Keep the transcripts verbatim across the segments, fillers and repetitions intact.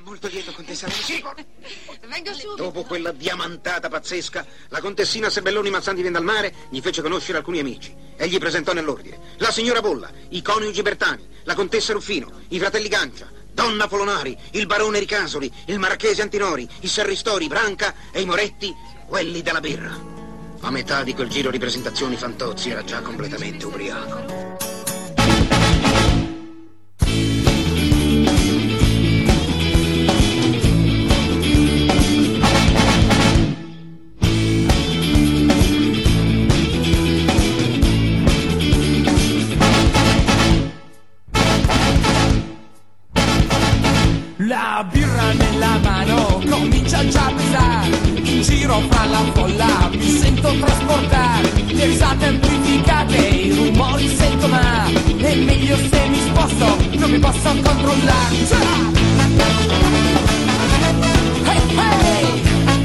molto lieto, contessa. Sì. Vengo subito. Dopo quella diamantata pazzesca, la contessina Serbelloni Mazzanti Vendalmare gli fece conoscere alcuni amici e gli presentò nell'ordine la signora Bolla, i coniugi Bertani, la contessa Ruffino, i fratelli Gancia, Donna Polonari, il barone Ricasoli, il marchese Antinori, i Serristori, Branca e i Moretti, quelli della birra. A metà di quel giro di presentazioni Fantozzi era già completamente ubriaco. La birra nella mano comincia già a pesare, in giro fra la folla mi sento trasportare, le risate amplificate, i rumori sento ma è meglio se mi sposto, non mi posso controllare. Hey, hey!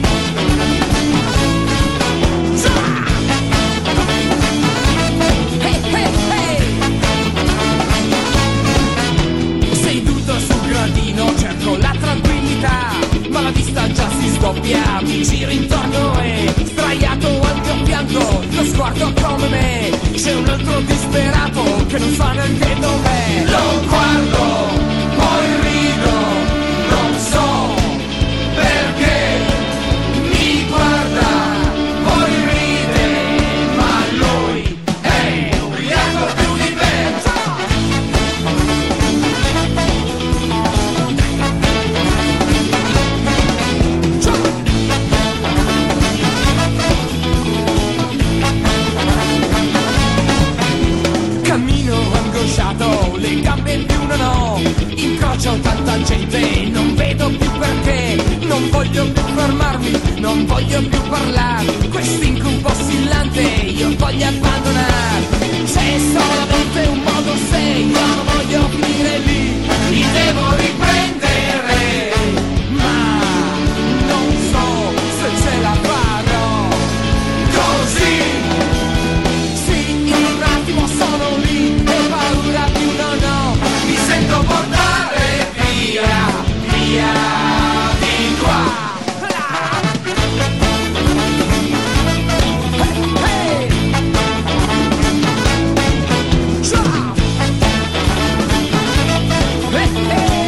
Hey, hey, hey! Seduto sul gradino cerco la tranquillità, ma la vista già si sdoppia, mi giro intorno e sdraiato al mio fianco, lo sguardo come me, c'è un altro disperato che non sa neanche dov'è. Lo guardo, poi rido, non so perché, mi guarda, poi ride, ma lui è ubriaco più di me. Le gambe più non ho, incrocio tanta gente, non vedo più perché, non voglio più fermarmi, non voglio più parlare, quest'incubo oscillante io voglio abbandonare, c'è solamente un modo se io non voglio finire lì, mi devo riprendere, ma non so se ce la farò, così, sì, in un attimo sono lì, e paura più non ho, mi sento portare via, via di qua. Hey, hey. Ciao. Hey, hey.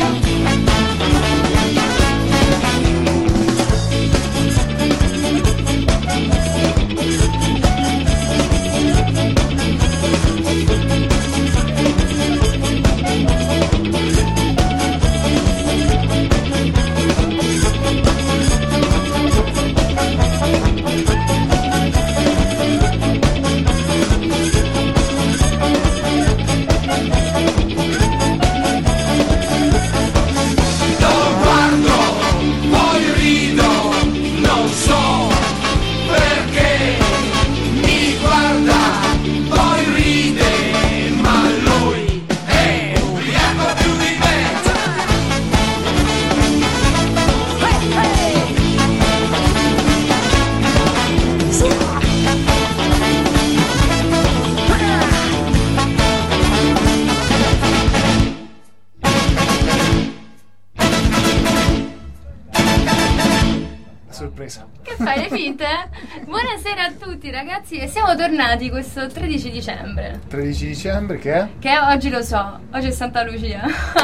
Che fai, le finte? Buonasera a tutti ragazzi e siamo tornati questo tredici dicembre. tredici dicembre che è? Che oggi lo so, oggi è Santa Lucia.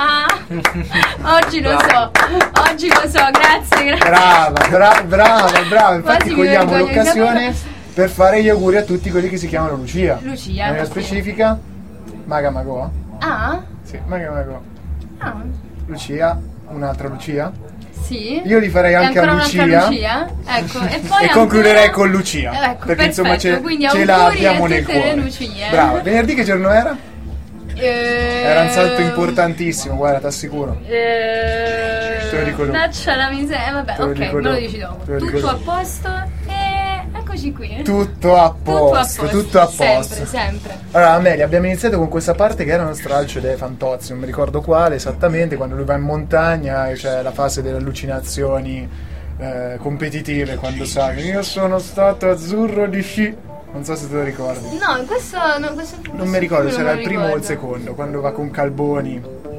Oggi lo so, oggi lo so, grazie, grazie. Brava, bra- brava, brava. Infatti cogliamo l'occasione di per fare gli auguri a tutti quelli che si chiamano Lucia. Lucia. Nella specifica, Maga Magò. Ah? Sì, Maga Magò. Ah. Lucia, un'altra Lucia. Sì. Io li farei anche a Lucia. Lucia. Ecco, e poi e concluderei con Lucia. Eh, ecco, perché perfetto, insomma ce, ce la abbiamo nel cuore. Lucie. Brava. Venerdì che giorno era? Eh... Era un salto importantissimo, guarda, t'assicuro. Eh... Te lo dico dopo. Daccia la miseria. Eh, vabbè, ok, me lo dici dopo. Tutto a posto e eccoci qui. Tutto a posto, tutto a posto. Tutto a posto. Sempre, sempre. Allora, Amelia, abbiamo iniziato con questa parte che era uno stralcio dei Fantozzi, non mi ricordo quale esattamente, quando lui va in montagna e c'è la fase delle allucinazioni eh, competitive, quando sa che io sono stato azzurro di sci. Non so se te lo ricordi. No, questo, no, questo non mi ricordo se era il primo ricordo. o il secondo, quando va con Calboni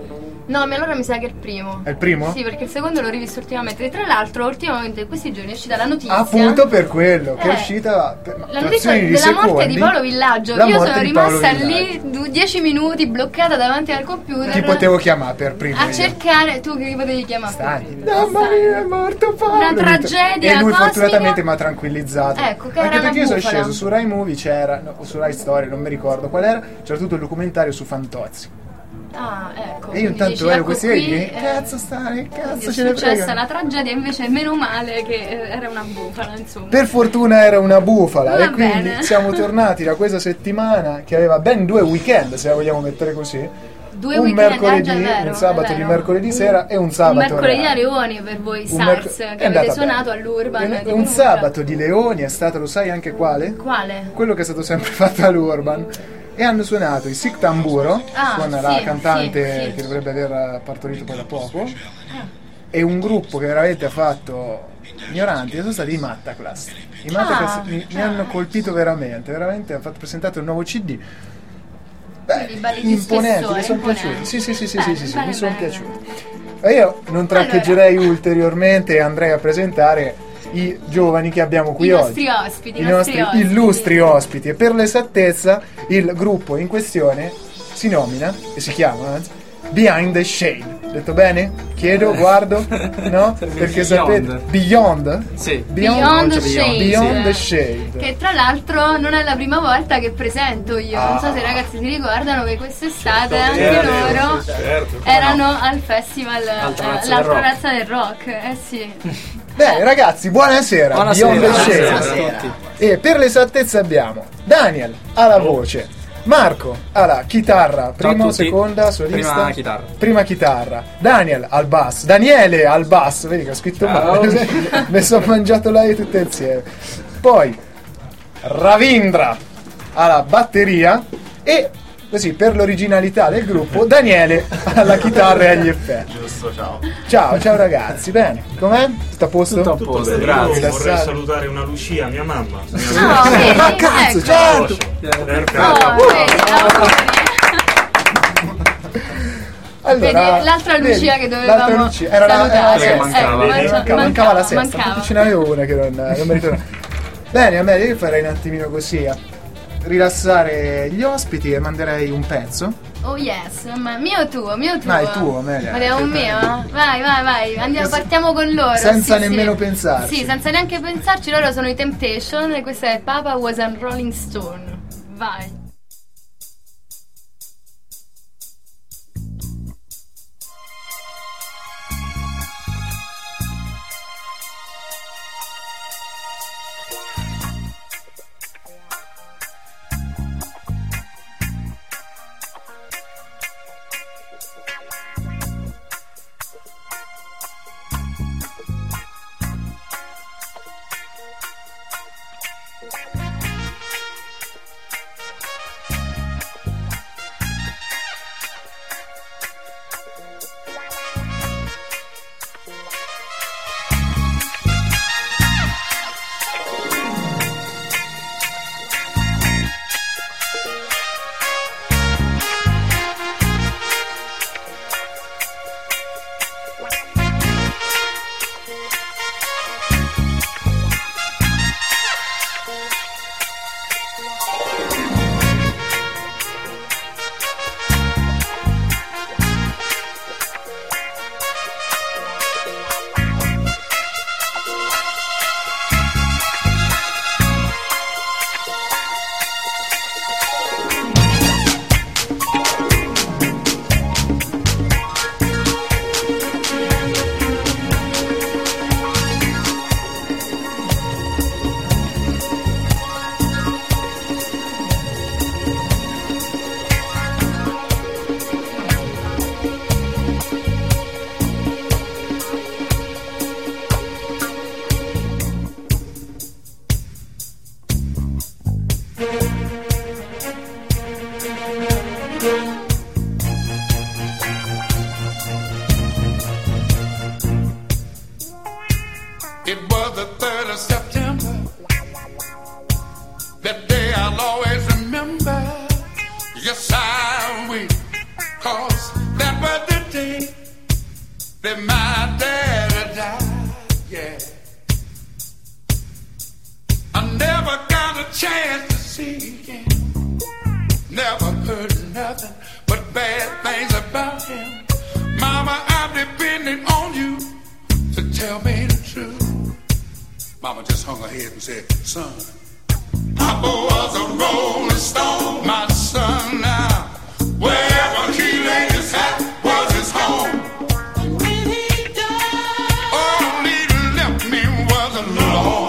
No, ma allora mi sa che è il primo. È il primo? Sì, perché il secondo l'ho rivisto ultimamente. E tra l'altro, ultimamente, in questi giorni è uscita la notizia. Appunto per quello, che Eh, è uscita per la notizia frazioni di della secondi, morte di Paolo Villaggio. la Io morte sono di Paolo rimasta Villaggio. lì du- dieci minuti bloccata davanti al computer. Ti potevo chiamare per primo a io. cercare. Tu che potevi chiamare? Stani. per primo? Mamma mia, è morto Paolo. Una tragedia E lui cosmica. fortunatamente mi ha tranquillizzato. Ecco, che Anche era perché io una sono bufala. sceso su Rai Movie, c'era, no, o su Rai Story, non mi ricordo qual era, c'era tutto il documentario su Fantozzi. Ah, ecco. E io quindi intanto dici, ero ecco questi qui, che eh, cazzo stare, che quindi cazzo è ce ne successa frega. la tragedia, invece meno male che eh, era una bufala, insomma. Per fortuna era una bufala Va e quindi bene. siamo tornati da questa settimana che aveva ben due weekend, se la vogliamo mettere così. Due un weekend, mercoledì, eh, già, è vero, un sabato è di vero. mercoledì Un- sera e un sabato Un mercoledì reale. a Leoni per voi Un SARS merc- che è avete andata suonato bene. all'Urban. E di un Perugia. sabato di Leoni è stato, lo sai anche quale? Quale? Quello che è stato sempre fatto all'Urban. E hanno suonato i Sic Tamburo, Ah, suona sì, la cantante sì, sì. che dovrebbe aver partorito poi da poco, e un gruppo che veramente ha fatto ignoranti, sono stati i Mattaclass. I Mattaclass Ah, mi, mi ah. hanno colpito veramente, veramente hanno fatto presentato il nuovo C D. Quindi Beh, balli di imponenti, spessore, mi sono imponenti. piaciuti. Sì, sì, sì, sì, Bene, sì, sì, bene, mi sono bene, piaciuti. E io non traccheggerei ulteriormente e andrei a presentare i giovani che abbiamo qui I oggi. nostri ospiti, I i nostri nostri ospiti. illustri ospiti. E per l'esattezza, il gruppo in questione si nomina e si chiama anzi, Behind the Shade. Detto bene? Chiedo, guardo, no? Perché sapete Beyond? Sì. Beyond the Shade. Beyond the Eh. Shade. Che tra l'altro non è la prima volta che presento io. Non so Ah. se i ragazzi si ricordano che quest'estate Certo, anche certo, loro certo. erano al festival eh, Altra razza del L'altra rock. razza del rock. Eh sì. Bene ragazzi, buonasera, Buonasera, Beyond the Shade. buonasera a tutti. E per l'esattezza abbiamo Daniel alla voce, Marco alla chitarra, prima o tutti. seconda solista? Prima chitarra. Prima chitarra. Daniel al basso, Daniele al basso, vedi che ho scritto Ciao. male, mi sono mangiato lei tutte insieme. Poi Ravindra alla batteria e così per l'originalità del gruppo Daniele alla chitarra e agli effetti. Giusto, ciao. Ciao, ciao ragazzi, bene? Com'è? Tutto a posto? Tutto a Tutto posto, bene, grazie. io vorrei Stassare. salutare una Lucia, mia mamma. Oh, vedi? Ah, cazzo, Ecco. certo! Perfetto. Oh, vedi, auguri. Allora, Vedi, l'altra Lucia vedi, che dovevamo l'altra Lucia, era la, salutare. era la Che sesta. mancava. Eh, manca- mancava, mancava la sesta, mancava. infatti ce n'avevo una che non, non mi ritorna. Bene, a me io farei un attimino così, a rilassare gli ospiti e manderei un pezzo. Oh yes, ma mio tuo, mio tuo. No, è tuo, Amelia. Vogliamo un mio? Vai, vai, vai, andiamo, partiamo con loro. Senza sì, nemmeno sì. pensarci. Sì, senza neanche pensarci, loro sono i Temptation e questa è Papa Was a Rolling Stone. Vai. my daddy died, yeah. I never got a chance to see him. Never heard nothing but bad things about him. Mama, I'm depending on you to tell me the truth. Mama just hung her head and said, son, Papa was a rolling stone. My son now, wherever he laid his hat was his home. And when he died, all he left me was alone.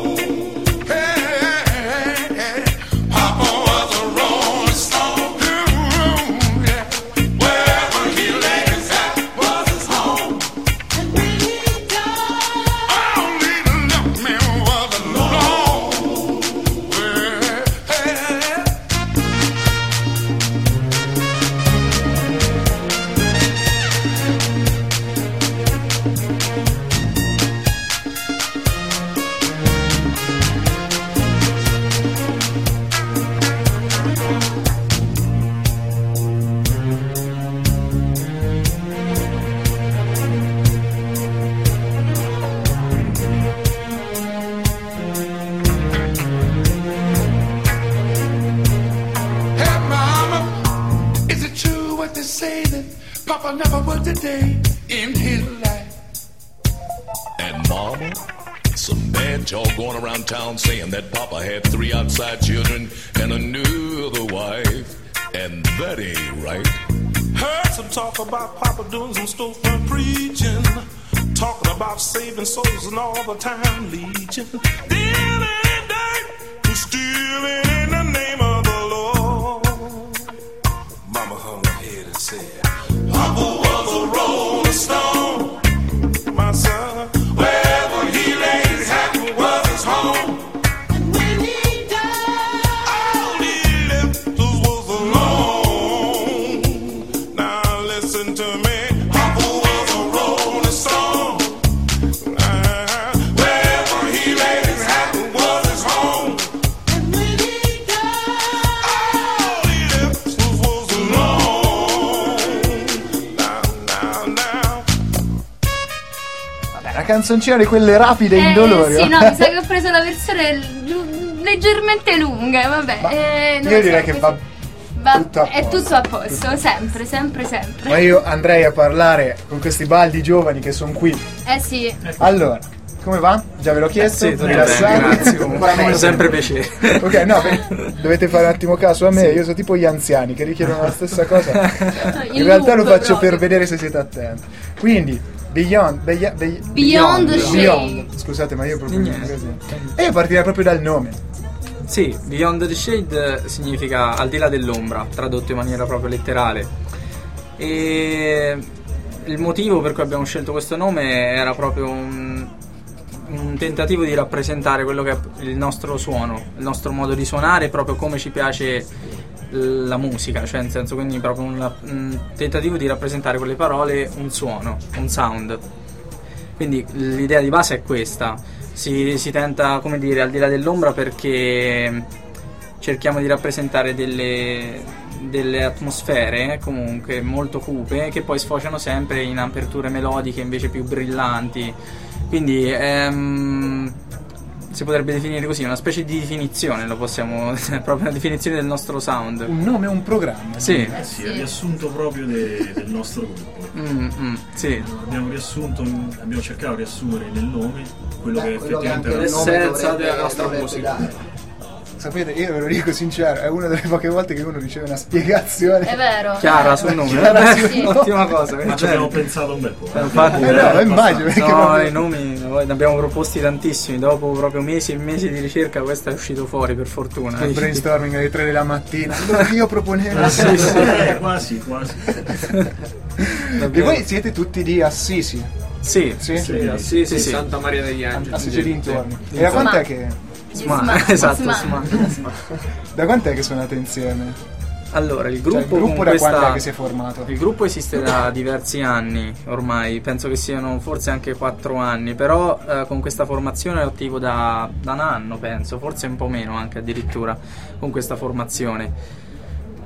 Papa never worked a day in his life. And Mama, some bad talk going around town saying that Papa had three outside children and another wife. And that ain't right. Heard some talk about Papa doing some storefront preaching, talking about saving souls and all the time legion. Dealing in dirt and stealing in the name of the Lord. Mama hung her head and said, Papa was a rolling stone. My son, wherever he laid his hat was his home. And when he died, all he left us was alone. Now listen to me, Papa was a rolling stone. Uh, wherever he laid his hat was his home. And when he died, all he left us was alone. Una canzoncina di quelle rapide e Eh, indolori. sì, no, mi sa che ho preso la versione giu- leggermente lunga, vabbè. Ma eh, non io lo direi so, che così. va Va- tutto a è posto. tutto a posto, sempre, sempre, sempre. Ma io andrei a parlare con questi baldi giovani che sono qui. Eh sì. Allora, come va? Già ve l'ho chiesto? Sì, tutto Rilassati? bene, grazie, comunque. Ancora meglio. Sempre piacere. Ok, no, beh, dovete fare un attimo caso a me, io sono tipo gli anziani che richiedono la stessa cosa. Il In realtà lo loop faccio proprio. per vedere se siete attenti. Quindi, Beyond, Beya- Be- Beyond the Beyond. Shade. Scusate, ma io proprio Niente. così. E io partirei proprio dal nome. Sì, Beyond the Shade significa al di là dell'ombra, tradotto in maniera proprio letterale. E il motivo per cui abbiamo scelto questo nome era proprio un, un tentativo di rappresentare quello che è il nostro suono, il nostro modo di suonare, proprio come ci piace la musica, cioè nel senso, quindi proprio un, un tentativo di rappresentare con le parole un suono, un sound. Quindi l'idea di base è questa. Si, si tenta, come dire, al di là dell'ombra, perché cerchiamo di rappresentare delle, delle atmosfere comunque molto cupe, che poi sfociano sempre in aperture melodiche invece più brillanti. Quindi ehm, si potrebbe definire così, una specie di definizione, lo possiamo, è proprio una definizione del nostro sound. Un nome e un programma. Sì. Eh sì, è riassunto proprio de- del nostro gruppo. Mm, mm, sì. Abbiamo riassunto, abbiamo cercato di riassumere nel nome quello Beh, che quello che effettivamente anche era il il nome L'essenza dovrebbe- della nostra dovrebbe musica. dare. Sapete, io ve lo dico sincero, è una delle poche volte che uno riceve una spiegazione. È vero. Chiara sul nome. Chiara sul Sì. nome. Ottima cosa. Ma ci abbiamo pensato un bel po'. Eh, infatti, Eh no, immagino, perché no, proprio- i nomi noi ne abbiamo proposti tantissimi. Dopo proprio mesi e mesi di ricerca, questo è uscito fuori, per fortuna. Il brainstorming alle tre della mattina. Quello che io proponevo. Sì, sì. Eh, quasi, quasi. E voi siete tutti di Assisi? Sì, Sì? sì, sì, sì, sì. Santa Maria degli Angeli. Assisi dintorni. Sì. E da quant'è Sma. che... Sma- Sma- esatto, Sma. Sma. Da quant'è che suonate insieme? Allora, il Cioè, gruppo, il gruppo con da questa... quando è che si è formato? Il gruppo esiste da diversi anni ormai, penso che siano forse anche quattro anni, però eh, con questa formazione è attivo da, da un anno, penso, forse un po' meno anche addirittura con questa formazione.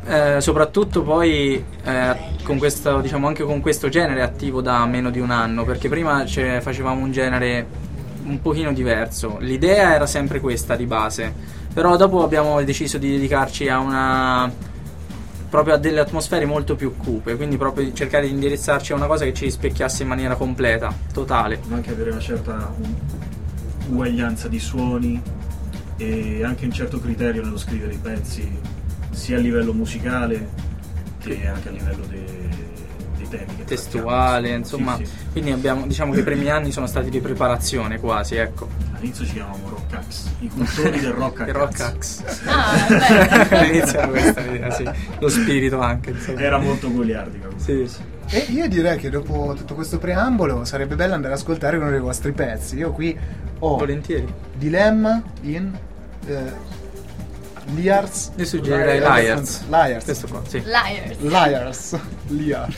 eh, soprattutto poi eh, con questo, diciamo anche con questo genere attivo da meno di un anno, perché prima cioè, facevamo un genere un pochino diverso. L'idea era sempre questa di base, però dopo abbiamo deciso di dedicarci a una proprio a delle atmosfere molto più cupe, quindi proprio cercare di indirizzarci a una cosa che ci rispecchiasse in maniera completa, totale. Ma anche avere una certa uguaglianza di suoni e anche un certo criterio nello scrivere i pezzi, sia a livello musicale che anche a livello dei, dei temi che testuale, insomma. Sì, sì. Quindi abbiamo, diciamo che i primi anni sono stati di preparazione quasi, ecco. All'inizio ci chiamavamo Rock Axe, i cultori del Rock Axe. Rock Axe. Ah, bello. All'inizio era questa l'idea, sì. Lo spirito anche, insomma. Era molto goliardica. Sì. E io direi che dopo tutto questo preambolo sarebbe bello andare ad ascoltare uno dei vostri pezzi. Io qui ho volentieri Dilemma in eh, Liars. Io suggerirei Liars. Liars. Questo qua, sì. Liars. Liars. Liars.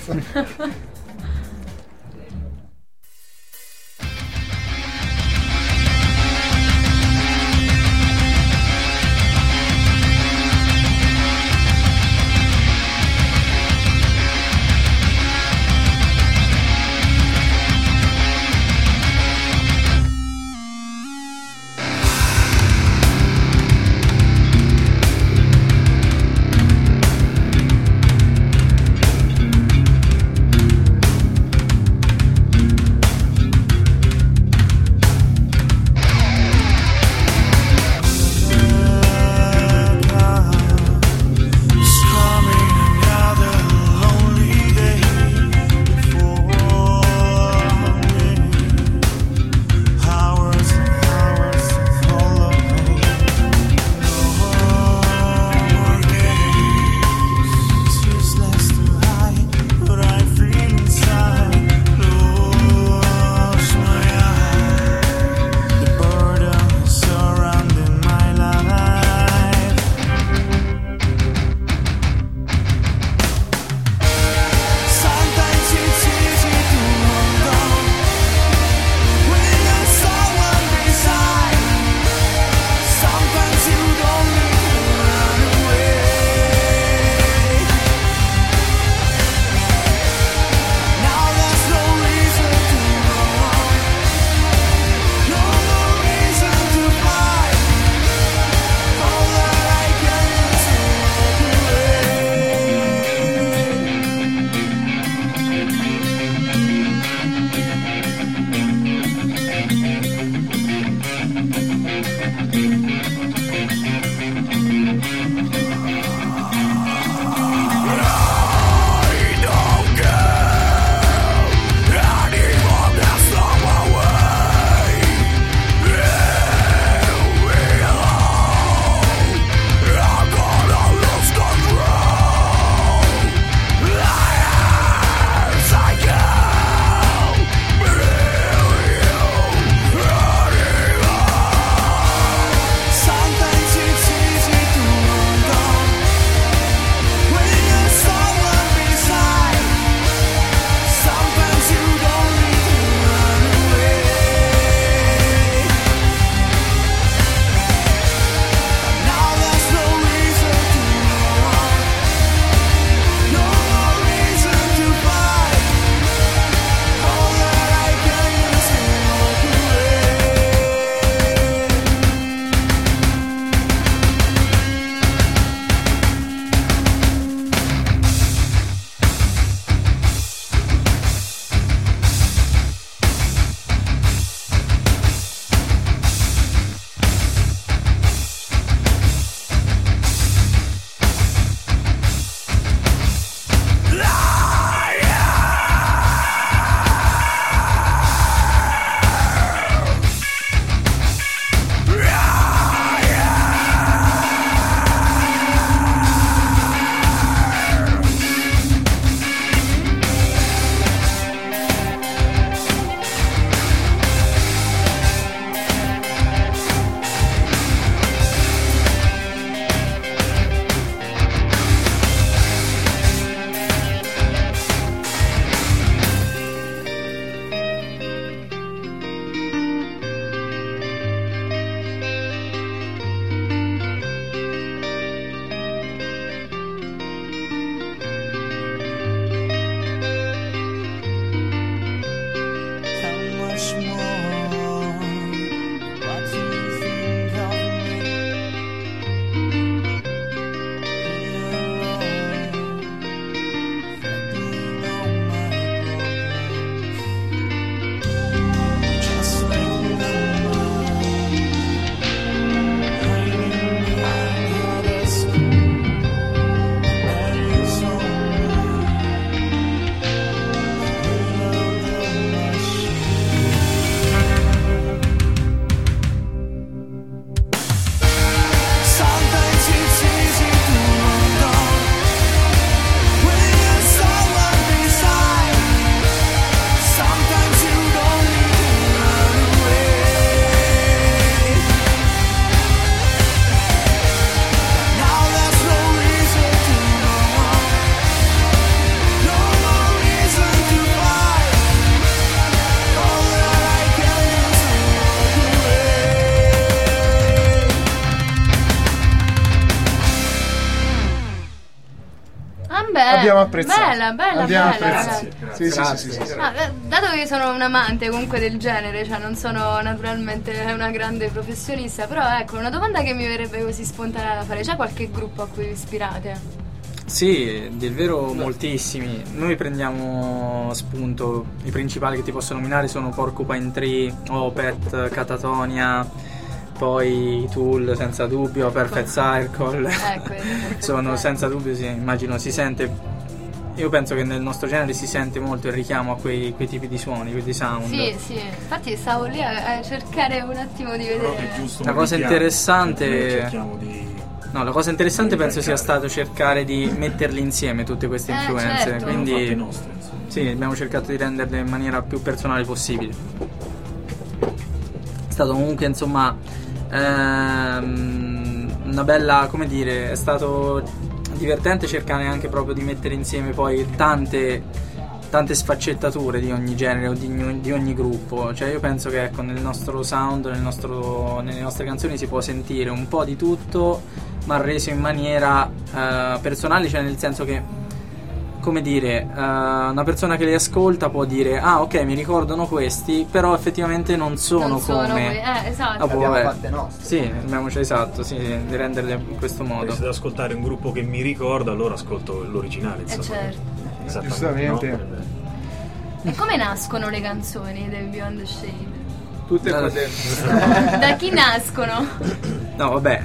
abbiamo apprezzato. Bella, bella, abbiamo bella. apprezzato. Ragazzi. Sì, sì, sì, sì, sì. Ma, dato che sono un amante comunque del genere, cioè non sono naturalmente una grande professionista, però ecco, una domanda che mi verrebbe così spontanea da fare: c'è qualche gruppo a cui vi ispirate? Sì, del vero moltissimi. Noi prendiamo spunto, i principali che ti posso nominare sono Porcupine Tree, Opeth, Catatonia, poi Tool senza dubbio, Perfect Circle. Ecco, sono senza dubbio, sì, immagino si sente. Io penso che nel nostro genere si sente molto il richiamo a quei, quei tipi di suoni, quei sound. Sì, sì, infatti stavo lì a, a cercare un attimo di vedere. La cosa interessante. Cerchiamo di No, la cosa interessante penso sia stato cercare di metterli insieme tutte queste influenze, eh, certo. quindi nostre, sì, abbiamo cercato di renderle in maniera più personale possibile. È stato comunque, insomma, ehm, una bella, come dire, è stato divertente cercare anche proprio di mettere insieme poi tante tante sfaccettature di ogni genere o di, di ogni gruppo. Cioè io penso che ecco, nel nostro sound, nel nostro, nelle nostre canzoni si può sentire un po' di tutto, ma reso in maniera uh, personale, cioè nel senso che, come dire, uh, una persona che li ascolta può dire ah ok, mi ricordano questi, però effettivamente non sono, non sono come que- eh, esatto. ah, Le abbiamo vabbè. fatte nostre. Sì, abbiamo, cioè, esatto, sì, di renderle in questo modo. Se devo ascoltare un gruppo che mi ricorda, allora ascolto l'originale, Eh, insomma. certo. Giustamente. No? E come nascono le canzoni dei Beyond the Shade? Tutte qua dentro. Da chi nascono? No, vabbè,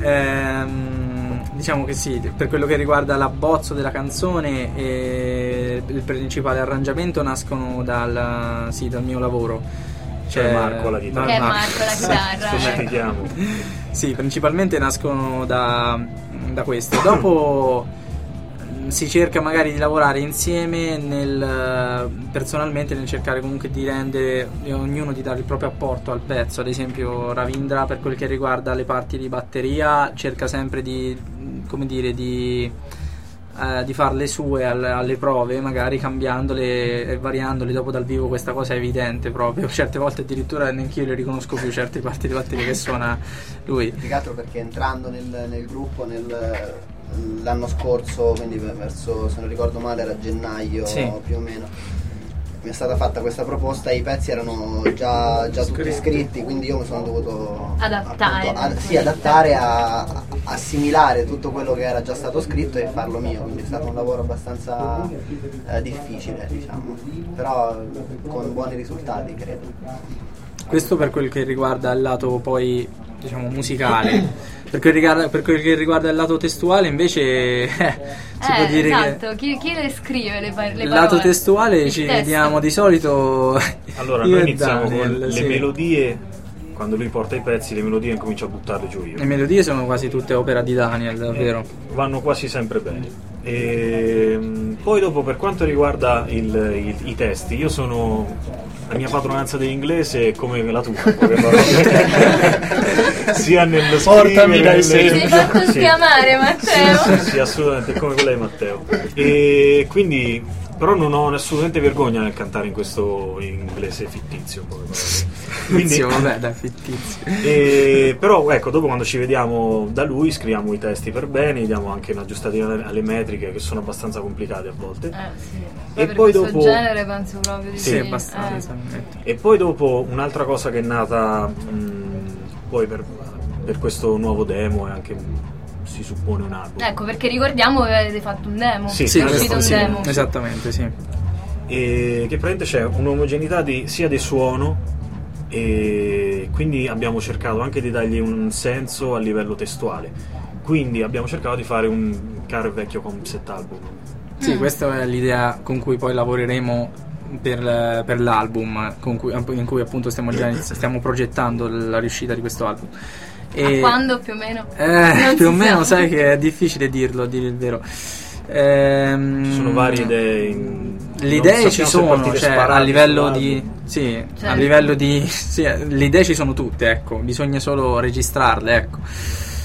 ehm, diciamo che sì, per quello che riguarda l'abbozzo della canzone e il principale arrangiamento nascono dal, sì, dal mio lavoro. Cioè Marco la chitarra. Che è Marco la chitarra. Specifichiamo. Sì, principalmente nascono da, da questo. Dopo si cerca magari di lavorare insieme nel, personalmente nel cercare comunque di rendere, ognuno di dare il proprio apporto al pezzo. Ad esempio Ravindra, per quel che riguarda le parti di batteria, cerca sempre di, come dire, di, eh, di farle sue alle, alle prove, magari cambiandole e variandole. Dopo dal vivo questa cosa è evidente proprio, certe volte addirittura neanche io le riconosco più certe parti di batteria che suona lui. Più che altro perché entrando nel, nel gruppo nel l'anno scorso, quindi verso, se non ricordo male, era gennaio, sì, più o meno, mi è stata fatta questa proposta e i pezzi erano già, già tutti scritti, quindi io mi sono dovuto adattare, appunto, ad, sì, adattare a, a assimilare tutto quello che era già stato scritto e farlo mio, quindi è stato un lavoro abbastanza eh, difficile, diciamo, però con buoni risultati, credo. Questo per quel che riguarda il lato poi, diciamo, musicale. Per quel, riguarda, per quel che riguarda il lato testuale invece eh, si eh, può dire esatto. che chi, chi le scrive le, par- le il parole? lato testuale il ci testo. vediamo di solito. Allora io noi e iniziamo Daniel, con le sì. melodie. Quando lui porta i pezzi, le melodie incomincio a buttarle giù io. Le melodie sono quasi tutte opera di Daniel, davvero. Eh, vanno quasi sempre bene. E poi dopo, per quanto riguarda il, il, i testi, io sono, la mia padronanza dell'inglese è come la tua, sia nello Portami dai scrivere, Ti sei fatto sì. schiamare, Matteo. Sì, sì, sì, assolutamente, è come quella di Matteo. E quindi, però non ho assolutamente vergogna nel cantare in questo inglese fittizio, in poche parole. Quindi, vabbè, dai, fittizio. E, però ecco, dopo quando ci vediamo da lui scriviamo i testi per bene, diamo anche un'aggiustatina alle metriche che sono abbastanza complicate a volte. Eh, sì. E E per poi questo dopo genere penso proprio di sì, sì, abbastanza. eh. E poi dopo un'altra cosa che è nata mh, poi per, per questo nuovo demo e anche si suppone un album. Ecco, perché ricordiamo che avete fatto un demo. Sì, Sì, è uscito questo un sì, demo. esattamente, sì. E che praticamente c'è un'omogeneità di, sia di suono, e quindi abbiamo cercato anche di dargli un senso a livello testuale, quindi abbiamo cercato di fare un caro e vecchio concept album. Sì, Mm. questa è l'idea con cui poi lavoreremo per, per l'album, con cui, in cui appunto stiamo già iniz- stiamo progettando la riuscita di questo album. A quando più o meno? Eh, Non più o si meno, sa. sai che è difficile dirlo, a dire il vero. Ehm, Ci sono varie idee in... Le non idee ci sappiamo se sono, partire cioè sparati a livello sull'album. di sì, a Certo. livello di sì, le idee ci sono tutte, ecco, bisogna solo registrarle, ecco.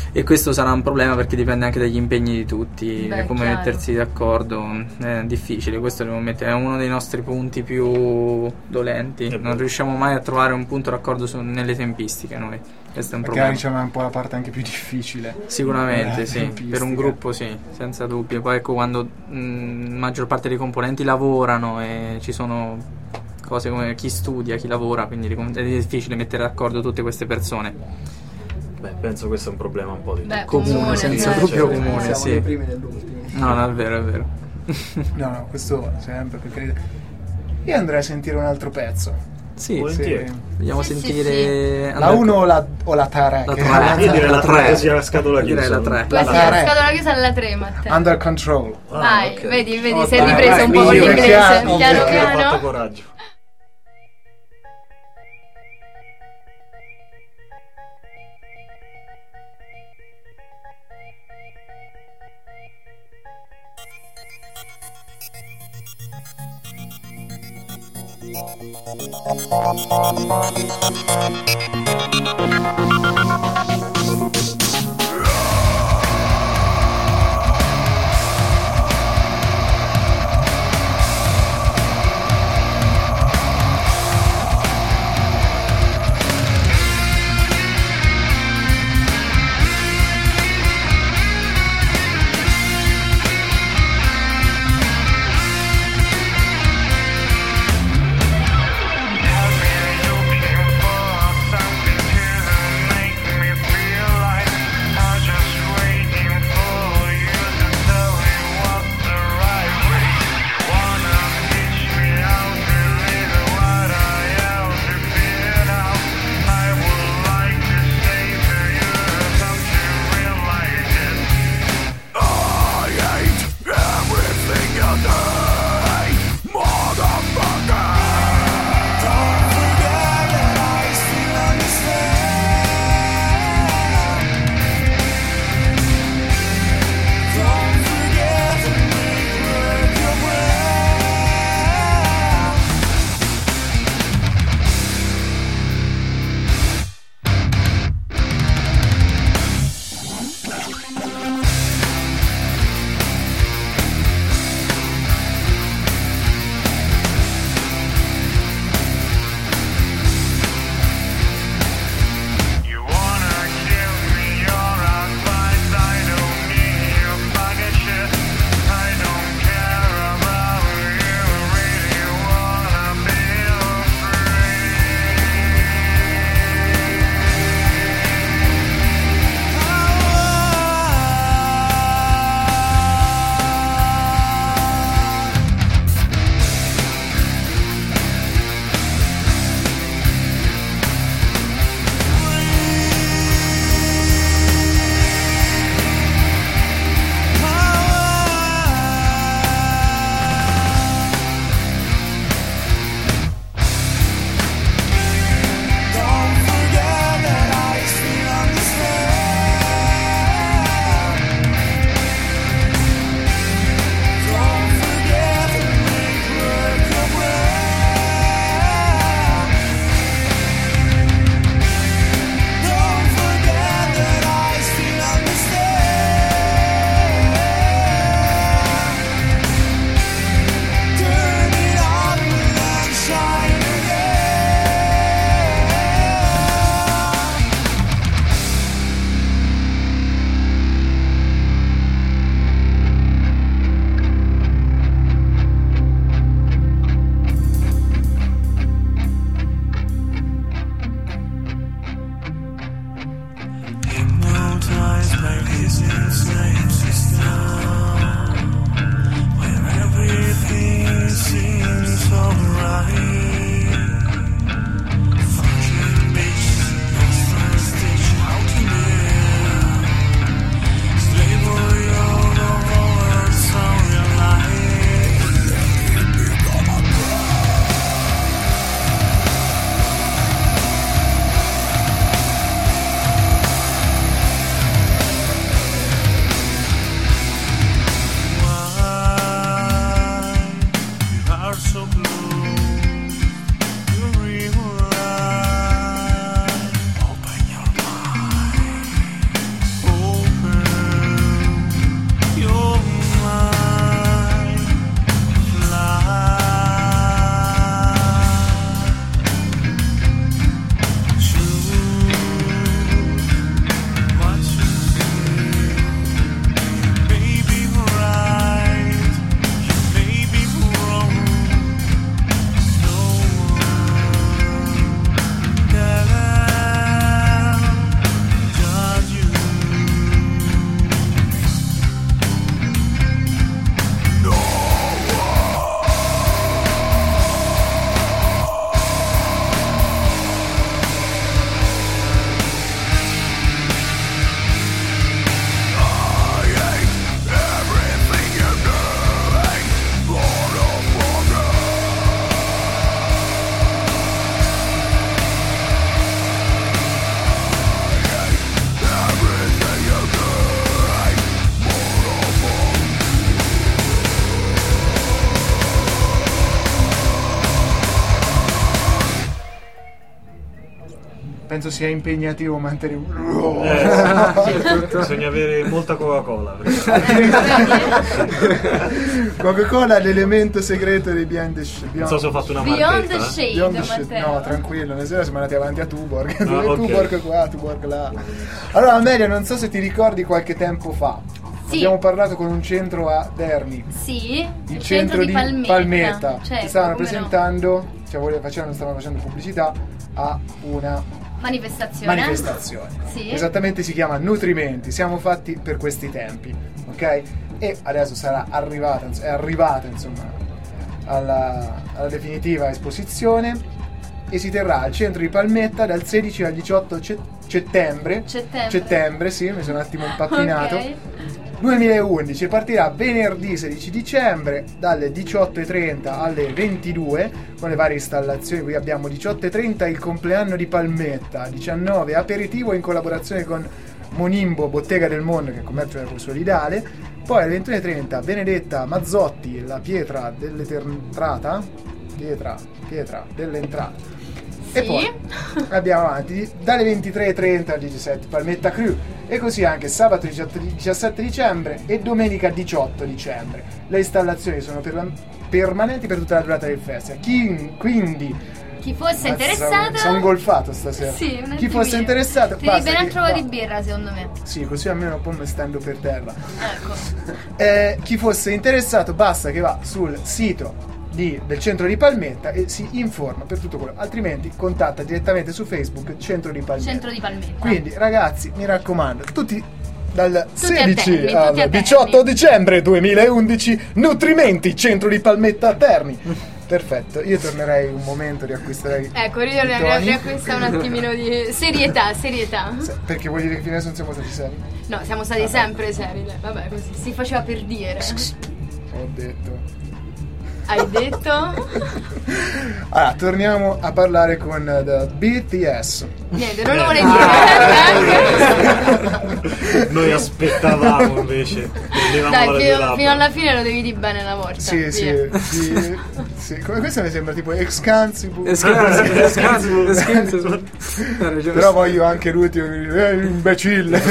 e questo sarà un problema perché dipende anche dagli impegni di tutti. Beh, come chiaro. mettersi d'accordo è difficile, questo devo mettere, è uno dei nostri punti più dolenti, non riusciamo mai a trovare un punto d'accordo su, nelle tempistiche noi, questo è un Perché problema, diciamo è un po' la parte anche più difficile sicuramente eh, sì, tempistica. per un gruppo sì, senza dubbio. Poi ecco, quando mh, la maggior parte dei componenti lavorano e ci sono cose come chi studia, chi lavora, quindi è difficile mettere d'accordo tutte queste persone. Beh, penso questo è un problema un po' di Beh, comune, comune, senza certo. dubbio comune, Siamo sì. i primi nell'ultimo. No, no, è vero, è vero. no no questo sempre per carità. Io andrei a sentire un altro pezzo. Sì, Volentieri. Sì. vogliamo Sì, sentire La uno o la, o la tre? La Che- tre. Io direi la La tre, tre. sia la scatola Direi chiusa. la tre. Puoi La essere tre. la scatola chiusa alla tre, Matteo. Under Control. Ah, Vai, ok. vedi, vedi, Oh, sei dai, ripreso vai, un po' con migliore. l'inglese, Piano, piano perché Ha fatto piano. coraggio. Looking for something to penso sia impegnativo mantenere eh, sì, bisogna avere molta Coca-Cola. Coca-Cola è l'elemento segreto di Beyond the Shade. Non so se ho fatto una Beyond marchetta. the Shade, Beyond the Shade. Matteo. No, tranquillo, una sera siamo andati avanti a Tuborg. Ah, okay. Tuborg qua, Tuborg là. Allora Amelia, non so se ti ricordi qualche tempo fa. Sì. Abbiamo parlato con un centro a Terni. Sì, Il, il centro, centro di Palmetta. Palmetta. Certo, Ci stavano come no. presentando, cioè voleva- facevano, stavano facendo pubblicità a una Manifestazione. manifestazione. Sì. Esattamente, si chiama Nutrimenti, siamo fatti per questi tempi, ok? E adesso sarà arrivata, è arrivata insomma alla, alla definitiva esposizione e si terrà al centro di Palmetta dal sedici al diciotto ce- settembre. Settembre. Settembre, sì, mi sono un attimo impappinato. Ok. duemilaundici, partirà venerdì sedici dicembre dalle diciotto e trenta alle ventidue con le varie installazioni. Qui abbiamo diciotto e trenta il compleanno di Palmetta, diciannove aperitivo in collaborazione con Monimbo Bottega del Mondo, che è commercio equo solidale. Poi alle ventuno e trenta Benedetta Mazzotti, la pietra dell'entrata, pietra, pietra dell'entrata. E Sì. poi andiamo avanti dalle ventitré e trenta al diciassette Palmetta Crew, e così anche sabato diciassette dicembre e domenica diciotto dicembre. Le installazioni sono per la- permanenti per tutta la durata del festival. Chi, quindi Chi fosse Mazza, interessato. sono ingolfato stasera. Sì, un Chi attimino. fosse interessato, Ti basta devi ben che- trovare va. di birra, secondo me. Sì, così almeno un po' mi stendo per terra. Ecco. Eh, chi fosse interessato basta che va sul sito di- del centro di Palmetta e si informa per tutto quello, altrimenti contatta direttamente su Facebook Centro di Palmetta. Centro di Palmetta. Quindi ragazzi, mi raccomando, tutti dal Tutti sedici a Terni, al tutti a Terni. diciotto dicembre duemilaundici Nutrimenti, Centro di Palmetta a Terni. Perfetto, io tornerei un momento, riacquisterei Ecco, io i toni. riacquista un attimino di serietà, serietà. Se- Perché vuol dire che fino adesso non siamo stati seri? No, siamo stati sempre seri. dai. Vabbè, così si faceva per dire. Ho detto. Hai detto? Allora, torniamo a parlare con uh, The B T S. Niente, non lo vuole dire. Noi aspettavamo invece. prendevamo Dai, la fino, due fino alla fine lo devi dire bene una volta. Sì, sì, via. sì, sì. Come questo mi sembra tipo Excansibu. Però voglio anche l'ultimo, eh, imbecille.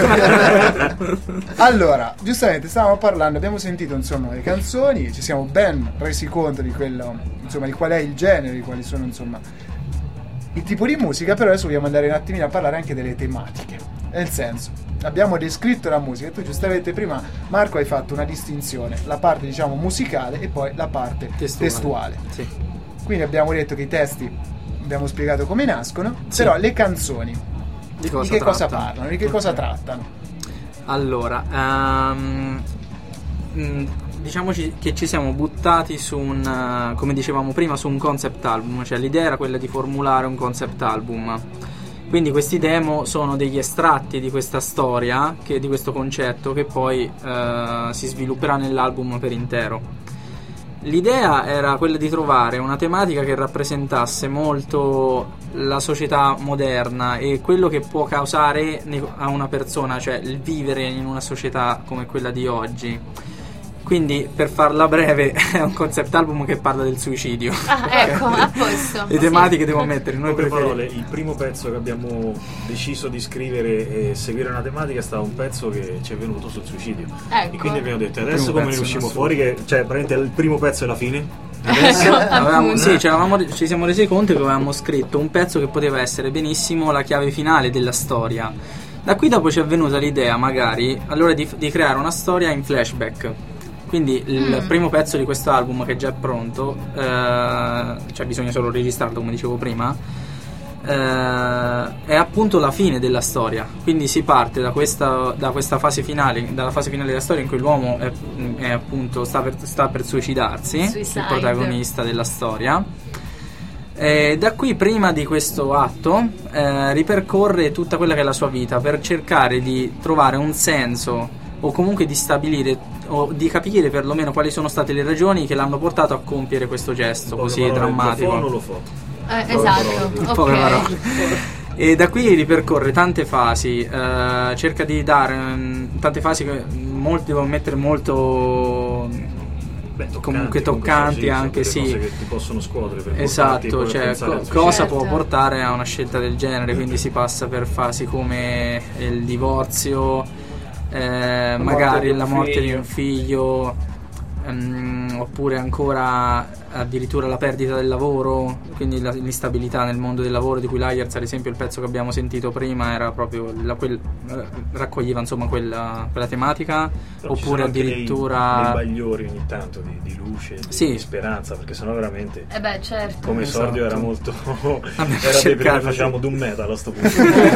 Allora, giustamente stavamo parlando, abbiamo sentito insomma le canzoni, ci siamo ben resi conto di quello, insomma, di qual è il genere, di quali sono insomma il tipo di musica, però adesso vogliamo andare un attimino a parlare anche delle tematiche. Nel senso, abbiamo descritto la musica e tu giustamente prima, Marco, hai fatto una distinzione, la parte diciamo musicale e poi la parte Testuale. testuale. Sì. Quindi abbiamo detto che i testi abbiamo spiegato come nascono, Sì. però le canzoni Di cosa che cosa trattano? parlano, di che cosa trattano? Allora, ehm, mh, diciamoci che ci siamo buttati su un, eh, come dicevamo prima, su un concept album, cioè l'idea era quella di formulare un concept album. Quindi questi demo sono degli estratti di questa storia, che, di questo concetto, che poi eh, si svilupperà nell'album per intero. L'idea era quella di trovare una tematica che rappresentasse molto la società moderna e quello che può causare ne- a una persona, cioè il vivere in una società come quella di oggi. Quindi, per farla breve, è un concept album che parla del suicidio. Ah, ecco, a posto. Le tematiche devo mettere, noi Poche preferiamo. parole, il primo pezzo che abbiamo deciso di scrivere e seguire una tematica è stato un pezzo che ci è venuto sul suicidio. Ecco. E quindi abbiamo detto primo adesso come ne pezzo usciamo in fuori, che cioè praticamente il primo pezzo è la fine. Adesso avevamo, Appunto. sì, ci, eravamo- ci siamo resi conto che avevamo scritto un pezzo che poteva essere benissimo la chiave finale della storia. Da qui dopo ci è venuta l'idea, magari, allora di, di creare una storia in flashback. Quindi il Mm. primo pezzo di questo album, che già è pronto, eh, cioè bisogna solo registrarlo come dicevo prima, eh, è appunto la fine della storia. Quindi si parte da questa, da questa fase finale, dalla fase finale della storia in cui l'uomo è, è appunto sta per, sta per suicidarsi, Suicide. il protagonista della storia. E da qui, prima di questo atto, eh, ripercorre tutta quella che è la sua vita per cercare di trovare un senso, o comunque di stabilire o di capire perlomeno quali sono state le ragioni che l'hanno portato a compiere questo gesto così Poche parole, drammatico. lo fa o non lo fa? Eh, esatto. In poche Ok. parole. E da qui ripercorre tante fasi, eh, cerca di dare mm, tante fasi che molti devono mettere molto Beh, toccanti, comunque toccanti sì, anche, sì. Cose che ti possono scuotere per esatto, cioè co- cosa certo. può portare a una scelta del genere, quindi si passa per fasi come il divorzio, eh, magari la morte di un figlio, ehm, oppure ancora addirittura la perdita del lavoro, quindi la, l'instabilità nel mondo del lavoro, di cui Liars, ad esempio il pezzo che abbiamo sentito prima era proprio la, quel, raccoglieva insomma quella, quella tematica. Però oppure addirittura dei, dei bagliori ogni tanto di, di luce, di, sì. di speranza, perché sennò veramente eh beh, certo. come esatto. esordio era molto Vabbè, era dei primi di... facevamo doom metal a sto punto.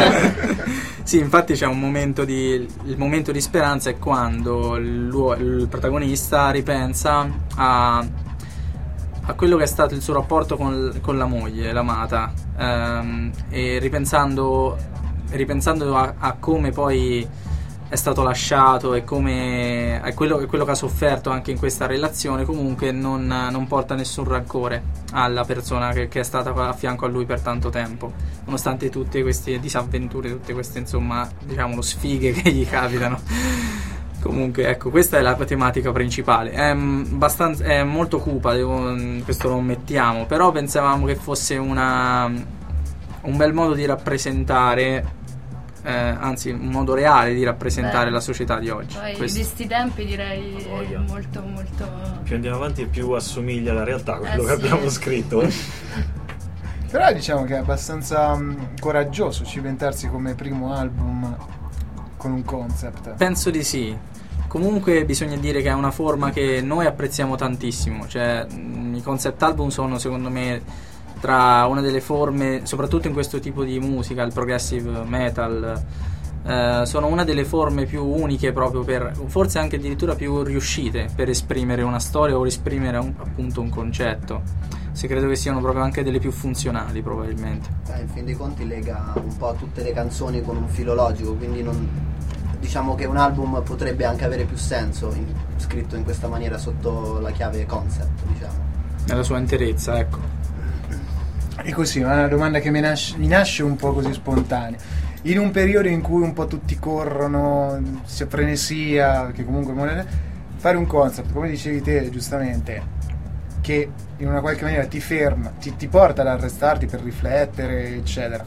Sì, infatti c'è un momento di il momento di speranza è quando il, il protagonista ripensa a a quello che è stato il suo rapporto con, con la moglie, l'amata, ehm, e ripensando ripensando a, a come poi è stato lasciato e come è quello, è quello che ha sofferto anche in questa relazione, comunque non, non porta nessun rancore alla persona che, che è stata a fianco a lui per tanto tempo, nonostante tutte queste disavventure, tutte queste insomma diciamo sfighe che gli capitano. Comunque ecco, questa è la tematica principale, è, abbastanza, è molto cupa, devo, questo lo ammettiamo, però pensavamo che fosse una, un bel modo di rappresentare, eh, anzi un modo reale di rappresentare Beh, la società di oggi. Poi questo. Di sti tempi direi oh, molto molto... Più andiamo avanti e più assomiglia alla realtà quello eh, che sì. abbiamo scritto. Però diciamo che è abbastanza um, coraggioso cimentarsi come primo album con un concept. Penso di sì. Comunque bisogna dire che è una forma che noi apprezziamo tantissimo, cioè mh, i concept album sono secondo me tra una delle forme, soprattutto in questo tipo di musica, il progressive metal, eh, sono una delle forme più uniche proprio per, forse anche addirittura più riuscite per esprimere una storia o esprimere un, appunto un concetto. Se credo che siano proprio anche delle più funzionali probabilmente. Eh, in fin dei conti lega un po' tutte le canzoni con un filo logico, quindi non... diciamo che un album potrebbe anche avere più senso in, scritto in questa maniera sotto la chiave concept, diciamo. Nella sua interezza, ecco. E così, una domanda che mi nasce, mi nasce un po' così spontanea. In un periodo in cui un po' tutti corrono, c'è frenesia, che comunque fare un concept, come dicevi te giustamente, che in una qualche maniera ti ferma, ti, ti porta ad arrestarti per riflettere, eccetera.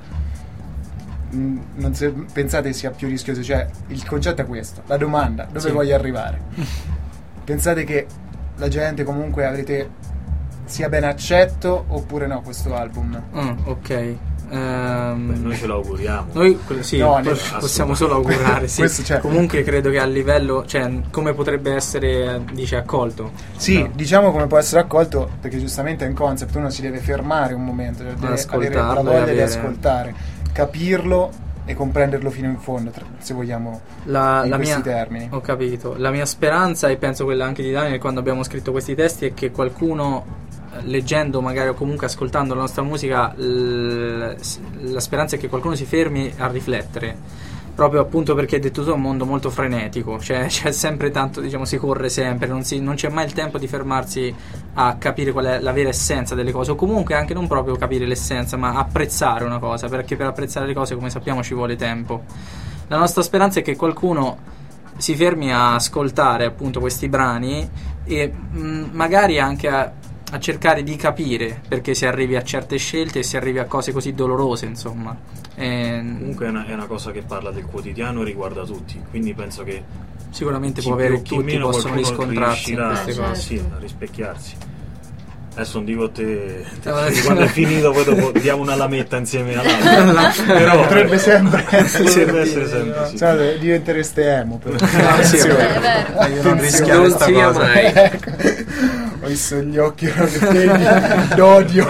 Non se, pensate sia più rischioso, cioè il concetto è questo, la domanda, dove sì. voglio arrivare? Pensate che la gente comunque avrete sia ben accetto oppure no questo album? Mm, ok. Um, Beh, noi ce lo auguriamo. Noi sì, no, po- possiamo solo augurare. Sì. Questo, cioè, comunque credo che a livello, cioè, come potrebbe essere, dice, accolto? Sì, no. diciamo come può essere accolto, perché giustamente è un concept, uno si deve fermare un momento, deve avere la voglia avere... di ascoltare, capirlo e comprenderlo fino in fondo, se vogliamo, la, in la questi mia, termini. Ho capito. La mia speranza, e penso quella anche di Daniel quando abbiamo scritto questi testi, è che qualcuno, leggendo magari o comunque ascoltando la nostra musica, l- la speranza è che qualcuno si fermi a riflettere, proprio appunto perché è detto tu è un mondo molto frenetico, cioè c'è sempre tanto, diciamo, si corre sempre, non, si, non c'è mai il tempo di fermarsi a capire qual è la vera essenza delle cose, o comunque anche non proprio capire l'essenza, ma apprezzare una cosa, perché per apprezzare le cose, come sappiamo, ci vuole tempo. La nostra speranza è che qualcuno si fermi a ascoltare appunto questi brani e mh, magari anche a a cercare di capire perché si arrivi a certe scelte e si arrivi a cose così dolorose, insomma. E... comunque è una, è una cosa che parla del quotidiano e riguarda tutti, quindi penso che sicuramente chi può avere, più, tutti possono riscontrarsi in queste sì, cose. sì, a rispecchiarsi. Adesso non dico a te, te quando è finito poi dopo diamo una lametta insieme all'altra. Però potrebbe sempre potrebbe essere sempre sì. Cioè, diventereste emo però. No, sì, è vero, è vero. Io non rischiare sta cosa mai. Ecco. Ho visto gli occhi d'odio.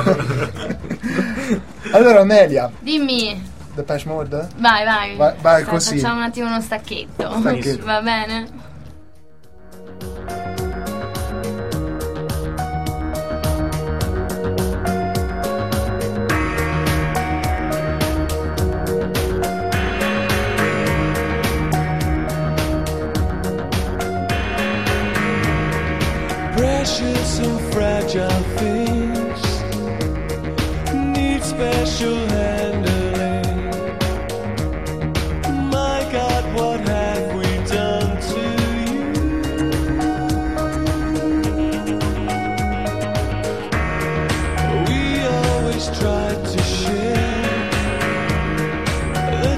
Allora Amelia, dimmi. Depeche Mode? Vai, vai. Vai, vai Sta, così. Facciamo un attimo uno stacchetto. Stacchetto. Va bene? Precious and fragile things need special handling. My God, what have we done to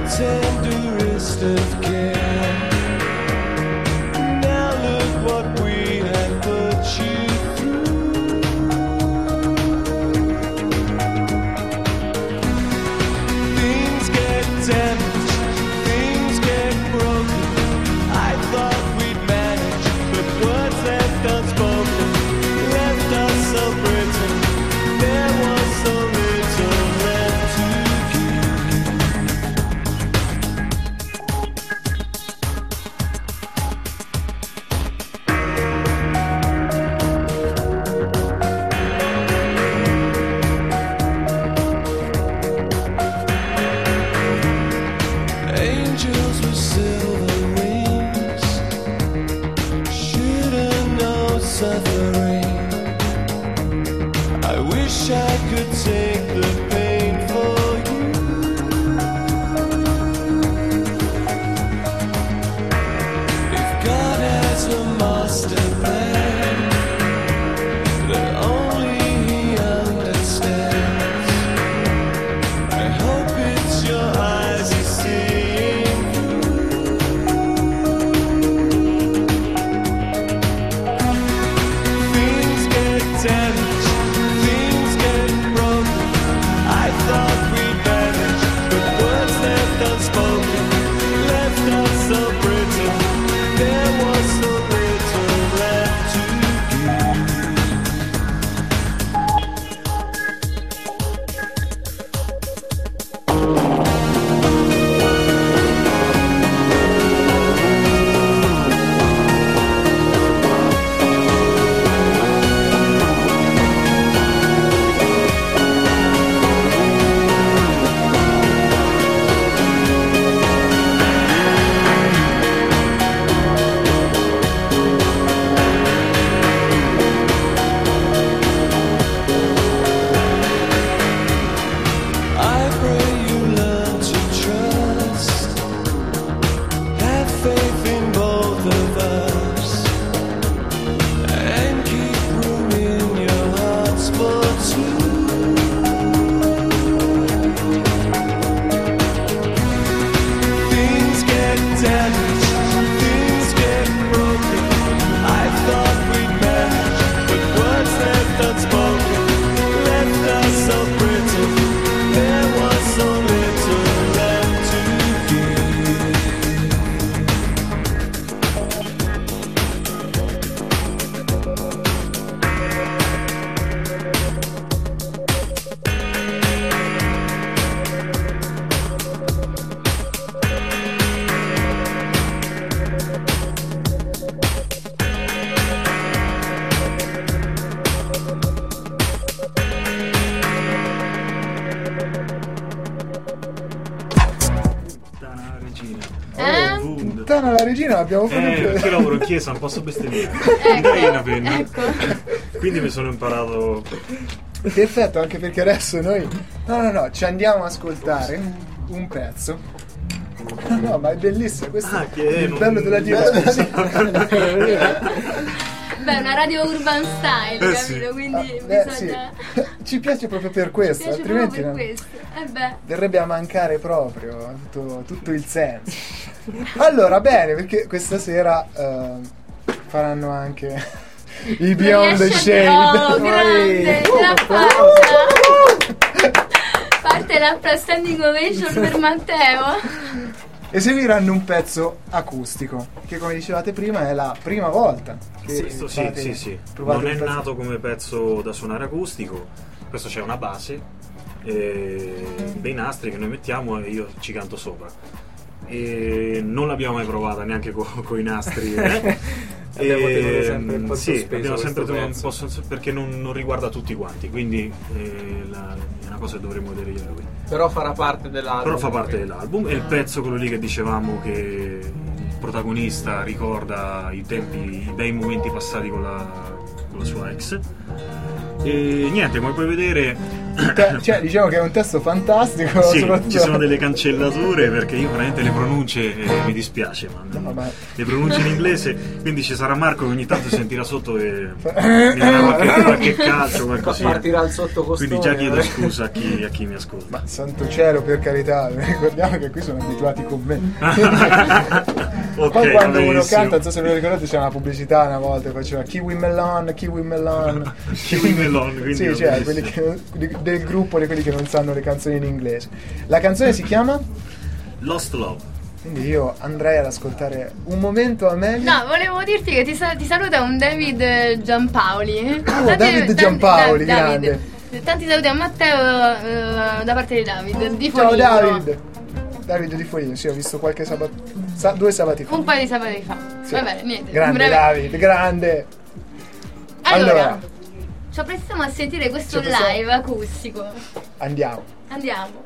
tenderest of care. Now look what we have put you through. Things get damaged, things get broken. I thought we'd manage, but words left unspoken left us so brittle. There was so little left to angels with silver wings shouldn't know suffering. I wish I could take the pain for you. If God has a master plan that only He understands, I hope it's your eyes He's seeing through. Things get damaged, things get broken. I thought we'd manage, but words left unspoken left us so brittle. There was so little left to give. I pray you learn to trust, have faith in both of us, and keep room in your hearts for two. Things get damaged, things get broken. I thought we'd manage, but words left unspoken left us so brittle. There was so little left to give. Puttana regina. Eh? Oh, Wund. Puttana la regina l'abbiamo Eh, perché fatto. lavoro in chiesa, non posso bestemmiare. Ecco, Dai una penna. ecco. Quindi mi sono imparato. Perfetto, anche perché adesso noi. No, no, no, ci andiamo a ascoltare un pezzo. No, no, ma è bellissimo. Questo Ah, è che è, il non- bello della diretta. Beh, una radio urban style, Eh, capito? sì. Quindi Beh, sì. bisogna... Ci piace proprio per questo, Mi piace altrimenti proprio per non- questo. Eh beh. verrebbe a mancare proprio tutto, tutto il senso. Allora, bene, perché questa sera eh, faranno anche i Beyond the Riesce- Shade. Oh, grande! Uh, L'applauso! Parte la standing ovation per Matteo. Eseguiranno un pezzo acustico, che come dicevate prima è la prima volta che Sì, questo sì, fate- sì, sì. provate Non un è pezzo- nato come pezzo da suonare acustico. Questo c'è una base, eh, dei nastri che noi mettiamo e io ci canto sopra. E non l'abbiamo mai provata neanche con i nastri. Eh? Abbiamo E, tenuto sempre un po' sì, sospeso abbiamo sempre questo tenuto un pezzo. po' sospeso perché non, non riguarda tutti quanti, quindi eh, la, è una cosa che dovremmo vedere io e lui. Però farà parte dell'album. Però fa parte dell'album. È il pezzo quello lì che dicevamo che il protagonista ricorda i tempi, i bei momenti passati con la, con la sua ex. E niente, come puoi vedere te- cioè, diciamo che è un testo fantastico. Sì, soprattutto- ci sono delle cancellature perché io veramente le pronunce eh, mi dispiace, ma No, ma- le pronunce in inglese, quindi ci sarà Marco che ogni tanto sentirà sotto e mi darà qualche, qualche calcio, qualcosina. Partirà il sottocostone. Quindi già chiedo scusa a chi, a chi mi ascolta. Ma santo cielo, per carità, ricordiamo che qui sono abituati con me. Ok, Poi va quando uno benissimo. canta, non so se ve lo ricordate, c'era una pubblicità una volta che faceva Kiwi Melon, Kiwi Melon. Kiwi Melon, quindi sì, ho cioè visto. quelli che non- di- del gruppo di quelli che non sanno le canzoni in inglese. La canzone si chiama? Lost Love. Quindi io andrei ad ascoltare un momento a meglio. No, volevo dirti che ti, sa- ti saluta un David Giampaoli. Oh, David Giampaoli, grande. Tanti saluti a Matteo eh, da parte di David. Di Ciao Foligno. David. David di Foligno, sì, ho visto qualche sabato. sa- due sabati fa. Un paio di sabati fa. Sì. Va bene, niente. Grande breve- David, grande. Allora, Allora. ci apprestiamo a sentire questo Ci apprestiamo- live acustico. Andiamo. Andiamo.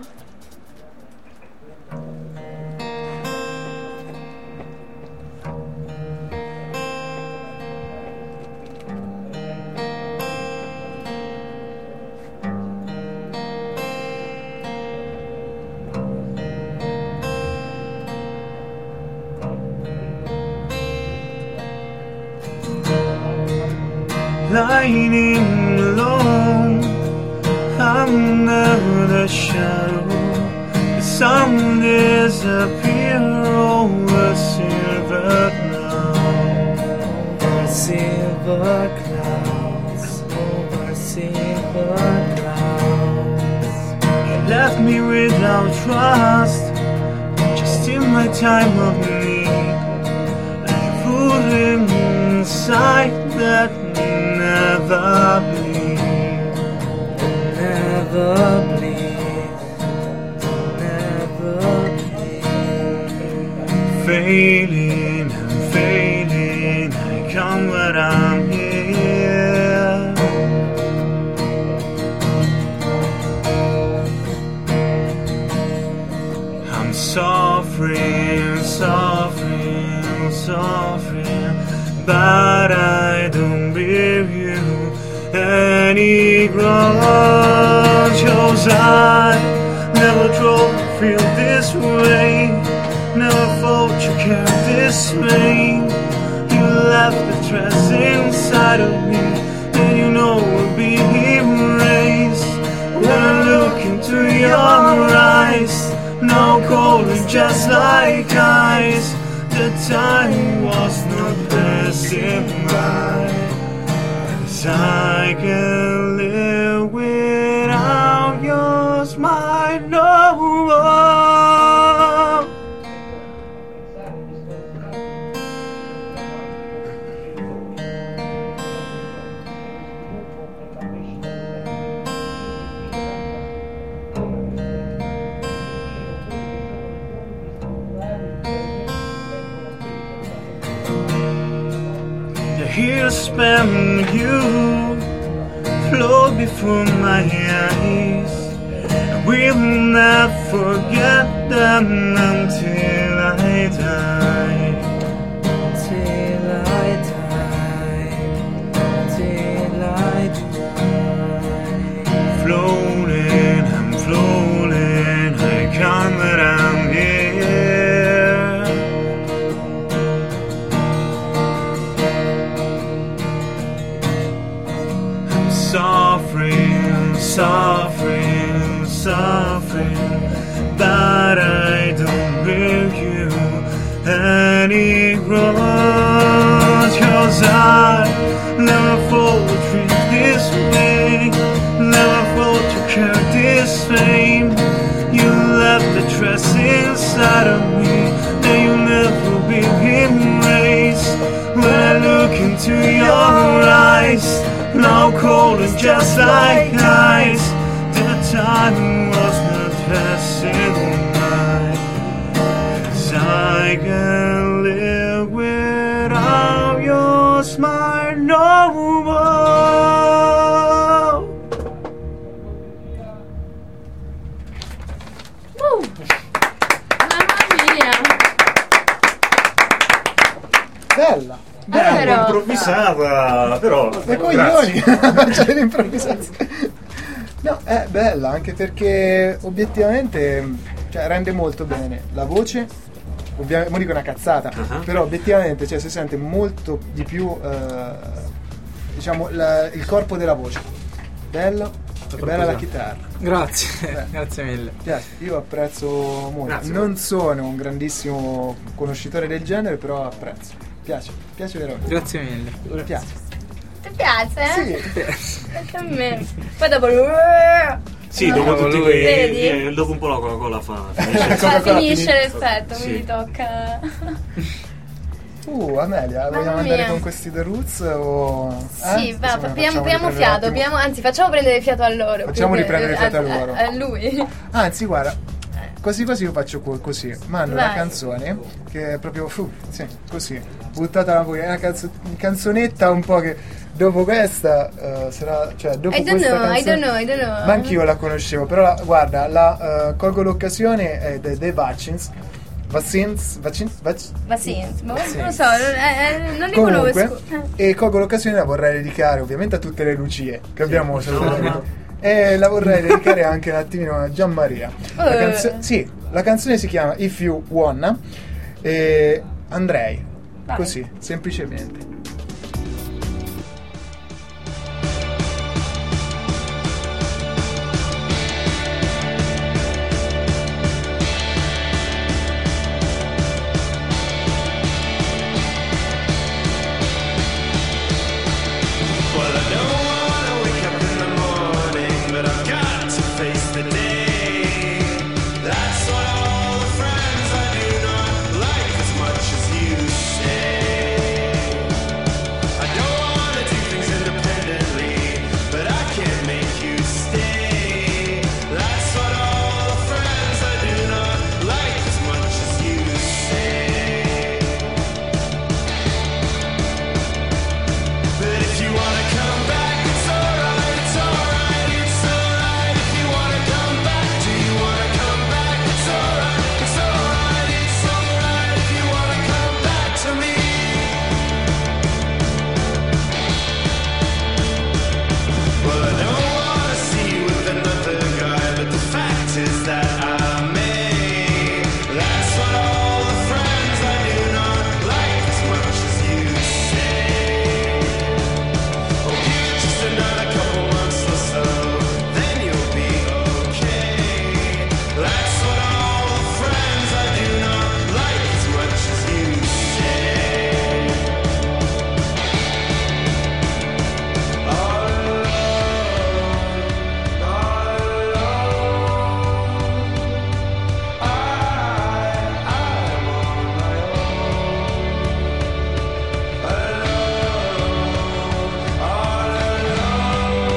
Lying alone under the shadow, the sun disappear over silver clouds, over silver clouds, over silver clouds. You left me without trust, just in my time of need, like a food inside that never bleed, never bleed, never bleed. Failing and failing, I come when I'm here. I'm suffering, suffering, suffering, but I don't bear you any grudge. 'Cause I never thought to feel this way, never thought you cared this way. You left the trace inside of me, and you know we'll be erased. When I look into your eyes, no calling just like ice. The time was not passing by, 'cause I can live without your smile no more. The years spent with you flowed before my eyes. I will not forget them until I die. Till I die. Till I die. Floating, I'm floating. I can't let I'm here. Suffering, suffering, suffering, but I don't bear you any grudge. 'Cause I never thought to treat this way, never thought to care this same. You left the trace inside of me, and you'll never be erased. When I look into your eyes, now cold and just like ice. The time was not passing by, 'cause I can live without your smile no more. Uh, mamma mia. Bella. Eh, però- improvvisata, però Dei grazie. coglioni. C'è l'improvvisazione. No, è bella anche perché obiettivamente, cioè, rende molto bene la voce. Ovviamente, mo dico una cazzata, uh-huh. però obiettivamente, cioè, si sente molto di più eh, diciamo la, il corpo della voce. Bello, e bella la chitarra. Grazie, Beh, grazie mille. Piace, io apprezzo molto. Grazie. Non sono un grandissimo conoscitore del genere, però apprezzo. Piace, piace veramente. Grazie mille. Mi piace. Ti piace? Sì. Anche a me. Poi dopo Sì, no, dopo tutti quei vedi? eh, dopo un po' la Coca-Cola fa finisce, fa, finisce l'effetto, sì. quindi tocca. Uh, Amelia, Mamma vogliamo andare mia. con questi The Roots o... Sì, eh? va, Insomma, abbiamo, facciamo abbiamo riprendere fiato, un attimo. abbiamo, anzi facciamo prendere fiato a loro. Facciamo perché- riprendere fiato a a, loro. A, a lui. Anzi, guarda, così così io faccio co- così. Mando una Vai. canzone che è proprio, fu, sì, così, buttata la fuori. È una canzo- canzonetta un po' che dopo questa eh, sarà, cioè dopo I don't questa know, I canzone... don't know, I don't know. Ma anch'io la conoscevo, però la- guarda, la, eh, colgo l'occasione eh, dei, dei Vaccins. Vaccins, Vaccins, Vac- Ma sì, ma Sì. non lo so, eh, eh, non li Comunque, conosco. Eh. e colgo l'occasione la vorrei dedicare ovviamente a tutte le Lucie che abbiamo salutato. E la vorrei dedicare anche un attimino a Gianmaria. La, Eh. canzo- sì, la canzone si chiama If You Wanna e andrei Vai. così, semplicemente. Well, I don't wanna wake up in the morning, but I've got to face the day. That's what all the friends I do not like as much as you say. I don't wanna do things independently, but I can't make you stay. That's what all the friends I do not like as much as you say. But if you wanna come back, it's alright, it's alright, it's alright. If you wanna come back, do you wanna come back? It's alright, it's alright, it's alright. If you wanna come back to me. Well, I don't wanna see you with another guy, but the fact is that I may. That's what all the friends I do not like as much as you say. Oh, give it just another couple months or so, then you'll be okay. That's what all the friends I do not like as much as you say. All alone, all alone, I, I'm on my own. Alone, all alone,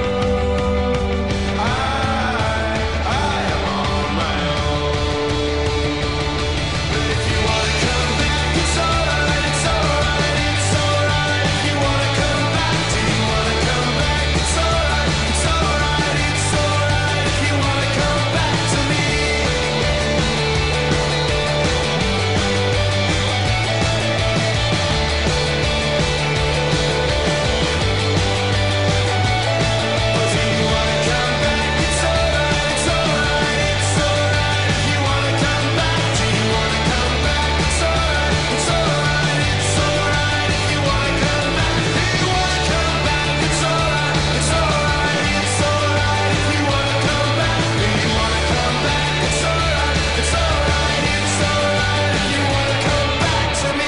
I, I am on my own. But if you wanna come back, it's alright, it's alright, it's alright. If you wanna come back, do you wanna come back? It's alright, it's alright, it's alright. If you wanna come back to me. Do you wanna come back? It's alright, it's alright, it's alright. If you wanna come back, do you wanna come back? It's alright, it's alright, it's alright. If you wanna come back, do you wanna come back? It's alright, it's alright, it's alright. If you wanna come back, do you wanna come back? It's alright, it's alright, it's alright. If you wanna come back to me.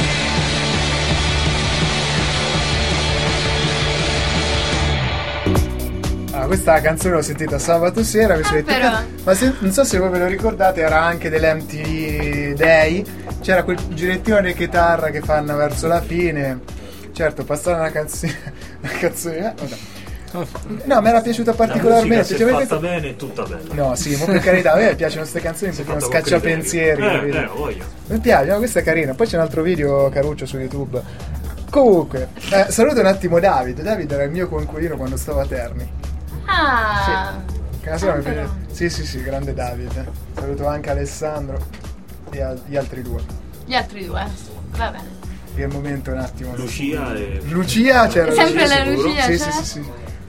Ah, questa canzone l'ho sentita sabato sera, mi sono detto, però. "Cazzo", ma se- non so se voi ve lo ricordate, era anche dell'M T V Day, c'era quel girettino di chitarra che fanno verso la fine. Certo, passare una canzone, una canzone, eh, vabbè. No, mi era piaciuta La particolarmente. musica, se cioè, è questo- fatta bene, è tutta bella. No, sì, ma per carità, a me piacciono queste canzoni un Se è pochino fatta con scacciapensieri, criterio. capito? Eh, eh, voglio. Mi piace, no, questa è carina. Poi c'è un altro video caruccio su YouTube. Comunque, eh, saluto un attimo David. David era il mio coinquilino quando stavo a Terni. Ah, Che una sera Ah, mi però. prende- Sì, sì, sì, grande David. Saluto anche Alessandro e al- gli altri due. gli altri due. Va bene. Che è il momento un attimo. Lucia e... Lucia c'era. Sempre Lucia, la sicuro. Lucia, Sì, c'è? sì, sì, sì.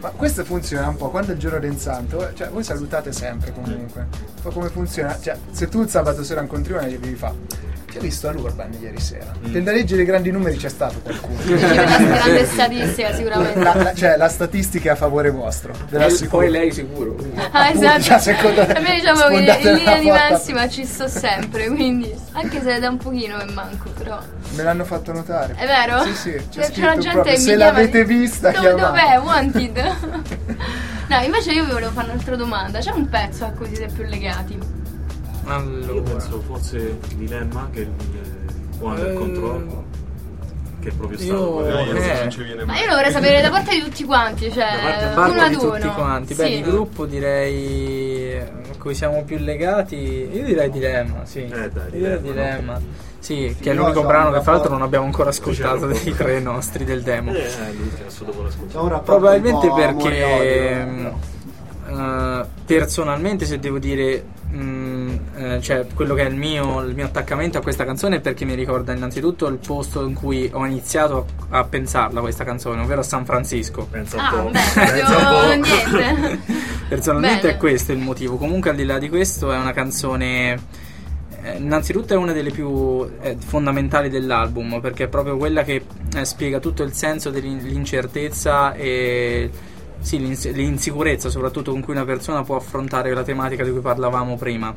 Ma questo funziona un po' quando è il giorno del santo, cioè voi salutate sempre comunque. Ma come funziona? Cioè, se tu il sabato sera incontri una gli devi fare. Ti ho visto all'Urban ieri sera. Mm. Nella legge dei grandi numeri c'è stato qualcuno. Una grande statistica sicuramente. La, la, cioè la statistica è a favore vostro. E poi lei sicuro. Ah, esatto. Cioè, secondo a me diciamo che in linea di massima ci sto sempre, quindi anche se è da un pochino che manco, però. Me l'hanno fatto notare. È vero? Sì, sì. C'è, c'è la gente proprio, che se mi l'avete chiama, vista, dove, dov'è? Wanted. No, invece io vi volevo fare un'altra domanda. C'è un pezzo a cui siete più legati? Allora. Io penso forse Dilemma, che il Quando il controllo, che è proprio stato io, eh. ma io lo vorrei sapere da parte di tutti quanti, cioè uno ad di uno. Tutti quanti. Beh, sì. di gruppo direi a cui siamo più legati, io direi Dilemma, sì. Eh dai, Dilemma. Dilemma. Sì, sì, che è l'unico brano che fra l'altro non abbiamo ancora ascoltato C'era dei tre nostri del demo. Eh, lui adesso dopo l'ascolto. Probabilmente perché uh, personalmente, se devo dire Mm, eh, cioè quello che è il mio, il mio attaccamento a questa canzone è perché mi ricorda innanzitutto il posto in cui ho iniziato a, a pensarla questa canzone, ovvero a San Francisco. Pensa ah, un po'. Beh, Pensa niente. Personalmente Bene. è questo il motivo. Comunque al di là di questo è una canzone eh, innanzitutto è una delle più eh, fondamentali dell'album, perché è proprio quella che eh, spiega tutto il senso dell'incertezza e sì, l'insicurezza soprattutto con cui una persona può affrontare la tematica di cui parlavamo prima,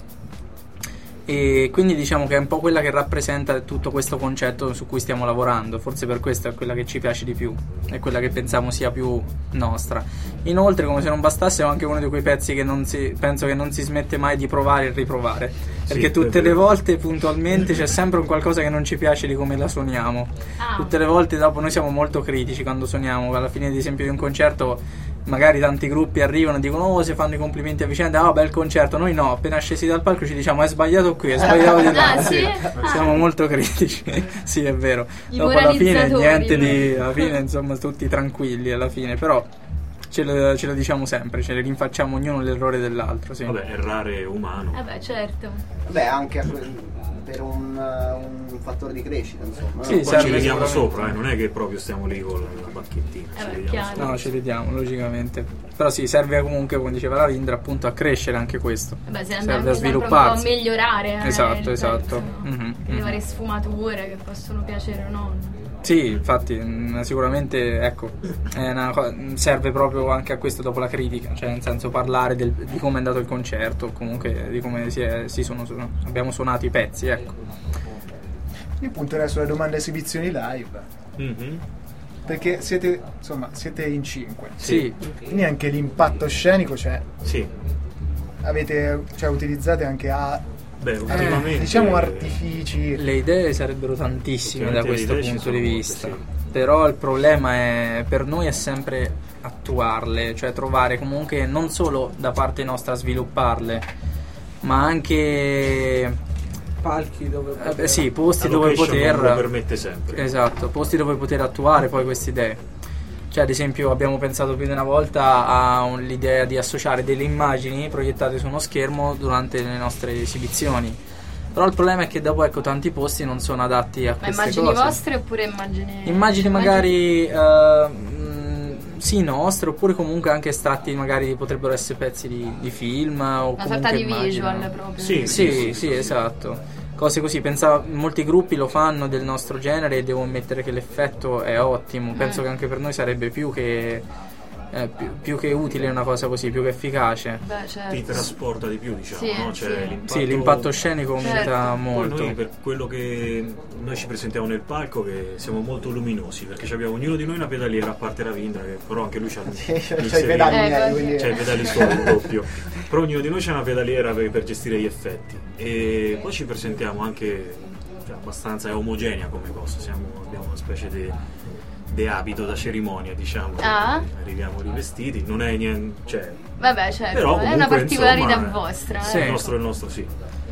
e quindi diciamo che è un po' quella che rappresenta tutto questo concetto su cui stiamo lavorando. Forse per questo è quella che ci piace di più, è quella che pensiamo sia più nostra. Inoltre, come se non bastasse, è anche uno di quei pezzi che non si, penso che non si smette mai di provare e riprovare, perché sì, tutte le volte puntualmente c'è sempre un qualcosa che non ci piace di come la suoniamo. ah. Tutte le volte dopo noi siamo molto critici quando suoniamo. Alla fine ad esempio di un concerto magari tanti gruppi arrivano e dicono oh, se fanno i complimenti a vicenda, ah oh, bel concerto. Noi no, appena scesi dal palco ci diciamo è sbagliato qui, è sbagliato di là. Ah, sì. sì? Siamo ah. molto critici. Sì, è vero. I Dopo alla fine moralizzatori, niente no? di alla fine insomma tutti tranquilli alla fine, però ce lo, ce lo diciamo sempre, ce le rinfacciamo ognuno l'errore dell'altro, sì. Vabbè, errare è umano. Vabbè, certo. Beh, anche a que- per un, uh, un fattore di crescita, insomma. Sì, Poi ci vediamo sopra, eh, non è che proprio stiamo lì con la bacchettina. Eh ci beh, vediamo chiaro. sopra. No, ci vediamo, logicamente. Però sì, serve comunque, come diceva la Rindra, appunto a crescere anche questo. Vabbè, se serve anche a sempre un po' svilupparsi. a migliorare. Eh, Esatto, il esatto. pezzo, Mm-hmm, le mm-hmm. varie sfumature che possono piacere o no. Sì, infatti, mh, sicuramente ecco, è una co- serve proprio anche a questo dopo la critica, cioè nel senso parlare del, di come è andato il concerto, comunque di come si, è, si sono, abbiamo suonato i pezzi, ecco. Io punterei sulle domande esibizioni live. Mm-hmm. Perché siete, insomma, siete in cinque. Sì. Quindi anche l'impatto scenico c'è. Sì. Avete, cioè, utilizzate anche a Beh, ultimamente eh, diciamo artifici. Le idee sarebbero tantissime da Ultimamente questo le idee punto ci di sono vista, molte, però il problema è per noi è sempre attuarle, cioè trovare comunque non solo da parte nostra svilupparle, ma anche palchi dove poter... eh, sì, posti la dove location poter non lo permette sempre. Esatto, posti dove poter attuare poi queste idee. Cioè, ad esempio, abbiamo pensato più di una volta a un, l'idea di associare delle immagini proiettate su uno schermo durante le nostre esibizioni. Però il problema è che dopo, ecco, tanti posti non sono adatti a Ma queste immagini cose. vostre oppure immagini... Immagini magari uh, mh, sì, nostre, oppure comunque anche estratti magari potrebbero essere pezzi di, di film o una comunque sorta di immagini. visual proprio. Sì, Sì, sì, sì, sì, esatto. Cose così, pensavo, molti gruppi lo fanno del nostro genere e devo ammettere che l'effetto è ottimo. Penso Mm. che anche per noi sarebbe più che eh, più, più che utile una cosa così, più che efficace. Beh, certo. Ti trasporta di più, diciamo, Sì, no? Cioè, sì. l'impatto... Sì, l'impatto scenico aumenta Certo. molto. Poi noi, per quello che noi ci presentiamo nel palco, che siamo molto luminosi, perché abbiamo ognuno di noi una pedaliera, a parte Ravindra, che però anche lui c'ha Sì, il c'ha i serino. pedali Eh, miei, così. quindi... C'è i pedali solo in doppio. Però ognuno di noi c'ha una pedaliera per, per gestire gli effetti. E poi ci presentiamo anche, cioè, abbastanza, è omogenea come cosa. Siamo, abbiamo una specie di de abito da cerimonia, diciamo. Ah. Arriviamo rivestiti, non è niente. Cioè, Vabbè, certo, però è una comunque, particolarità insomma, vostra. sì. il Eh. nostro è il nostro, sì.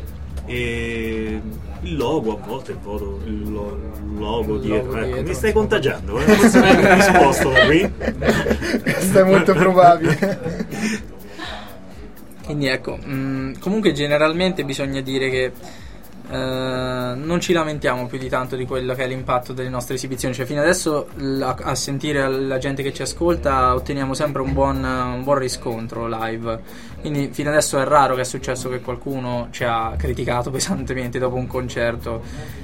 E il logo a volte il, voto, il, lo- il logo Il dietro, logo ecco, dietro. mi stai contagiando, eh? Forse mi hai risposto da qui. Questo è molto probabile. Quindi ecco, mh, comunque generalmente bisogna dire che eh, non ci lamentiamo più di tanto di quello che è l'impatto delle nostre esibizioni, cioè fino adesso la, a sentire la gente che ci ascolta otteniamo sempre un buon, un buon riscontro live, quindi fino adesso è raro che è successo che qualcuno ci ha criticato pesantemente dopo un concerto,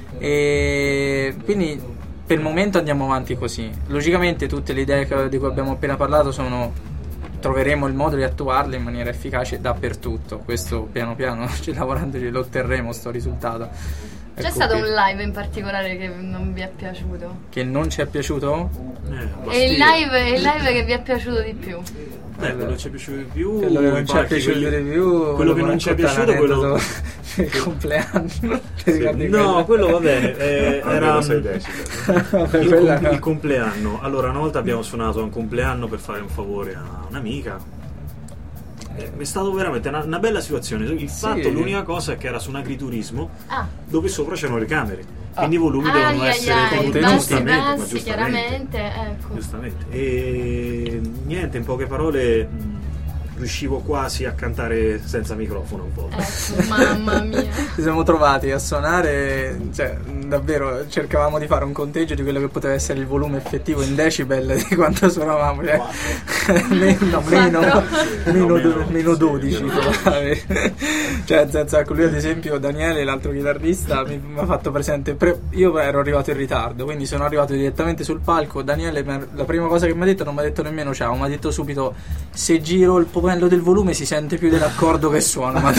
e quindi per il momento andiamo avanti così. Logicamente tutte le idee che, di cui abbiamo appena parlato sono, troveremo il modo di attuarle in maniera efficace dappertutto, questo piano piano lavorandoci lo otterremo sto risultato. C'è Ecco stato che, un live in particolare che non vi è piaciuto? che non ci è piaciuto? Eh, E il live, il live che vi è piaciuto di più? Eh, quello che ci è piaciuto di più, Quello che non i ci è palchi, piaciuto quelli- di più, quello che non ci è piaciuto, quello il compleanno. Ti Sì, ricordi no, quello va bene, eh, era Almeno sei decibel. Vabbè, il, quella com- no. il compleanno. Allora, una volta abbiamo suonato a un compleanno per fare un favore a un'amica. Eh, È stato veramente una, una bella situazione. Il Sì. fatto, l'unica cosa è che era su un agriturismo Ah. dove sopra c'erano le camere, quindi i volumi Ah, devono ai, essere ai, ai, contenuti, bassi, giustamente, ma bassi, giustamente. chiaramente, ecco. Giustamente. E niente, in poche parole, mh, riuscivo quasi a cantare senza microfono un po'. Ecco, mamma mia. Ci siamo trovati a suonare, cioè davvero cercavamo di fare un conteggio di quello che poteva essere il volume effettivo in decibel di quanto suonavamo, cioè meno, meno, meno, do- meno dodici, cioè nel senso, ecco, lui ad esempio, Daniele, l'altro chitarrista, mi, mi ha fatto presente, pre- io ero arrivato in ritardo, quindi sono arrivato direttamente sul palco. Daniele, per- la prima cosa che mi ha detto, non mi ha detto nemmeno ciao, mi ha detto subito: se giro il pomello del volume si sente più dell'accordo che suona. Mi ha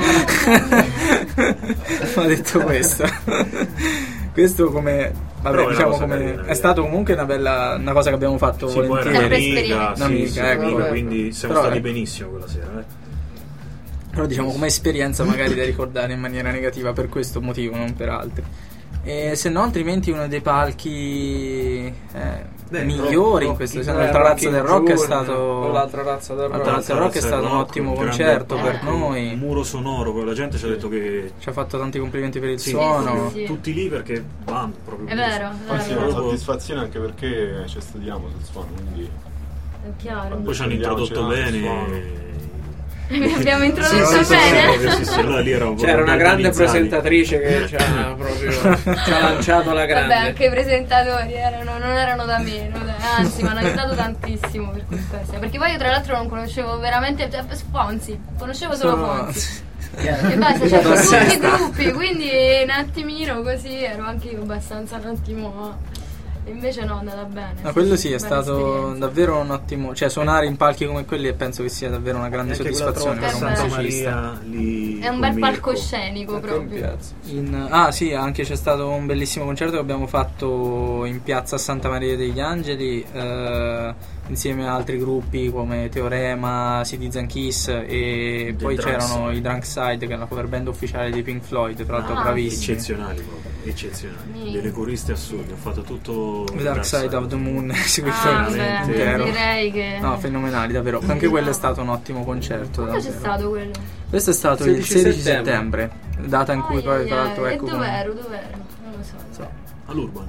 detto, mi ha detto questo. Questo come, vabbè, Però è una diciamo, cosa come carina, è stato comunque una bella, una cosa che abbiamo fatto Sì, poi era volentieri. un'amica, sì, Un'amica, sì, ecco. un'amica, quindi siamo Però, stati eh, benissimo quella sera. Eh. Però diciamo come esperienza magari da ricordare in maniera negativa per questo motivo, non per altri. E se no, altrimenti uno dei palchi eh, Beh, migliori Rock- in questo Rock- senso, l'altra razza Rock del in rock è Giugno, stato o l'altra razza del l'altra rock. razza del rock è stato un ottimo un grande- concerto per ecco, noi. Un muro sonoro, poi la gente ci ha detto che Ci ha fatto tanti complimenti per il sì, suono. sì, sì. tutti lì perché bam, proprio È vero, Poi sì, è una vero. soddisfazione anche perché ci studiamo sul suono, quindi È chiaro. poi ci hanno introdotto bene. Abbiamo Sì, introdotto sì, sì, bene. sì, sì, sì, allora lì era un po' C'era una grande organizzati. presentatrice che ci ha proprio ci ha lanciato la grande. Vabbè, anche i presentatori erano, non erano da meno, dai. Anzi, mi hanno aiutato tantissimo per questa. Perché poi io tra l'altro non conoscevo veramente, cioè, Fonzi, conoscevo solo Sono- Fonzi. E basta, c'erano tutti i gruppi, quindi un attimino così ero anche io abbastanza un attimo. E invece no, è andata bene. Ma quello sì, è Bella stato esperienza. davvero un ottimo, cioè suonare in palchi come quelli penso che sia davvero una grande Anche quell'altra soddisfazione volta per a un Santa musicista. Maria lì È un con bel Mirko. palcoscenico In proprio. piazza. In- ah sì, anche c'è stato un bellissimo concerto che abbiamo fatto in piazza Santa Maria degli Angeli, eh, insieme a altri gruppi come Teorema, Citizen Kiss, e The poi Drunk c'erano Side. i Drunk Side, che è la cover band ufficiale di Pink Floyd, tra l'altro Ah, bravissimi. Eccezionali proprio, eccezionali. Sì. Delle coriste assurde, ho fatto tutto The Dark Side of the Moon, seguito Ah, veramente beh, intero. direi che. No, fenomenali davvero. Anche quello è stato un ottimo concerto. Quando c'è davvero. stato quello? Questo è stato il sedici sedici settembre. settembre, data in cui Ai, poi ai, tra l'altro ai. ecco E come- dov'ero? Dov'ero? Non lo so. all'Urban.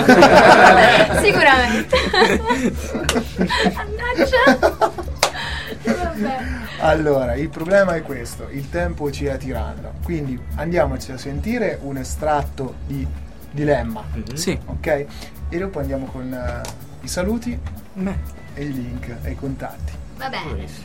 Sicuramente. Mannaggia. Vabbè. Allora, il problema è questo, il tempo ci è tirando, quindi andiamoci a sentire un estratto di Dilemma, Mhm. Sì. ok? E dopo andiamo con eh, i saluti Beh. e i link e i contatti. Va bene. Benissimo.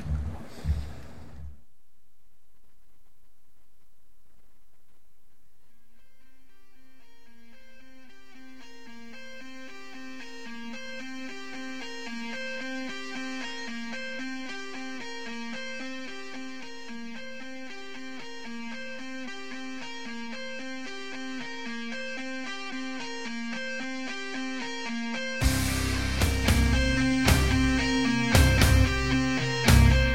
Thank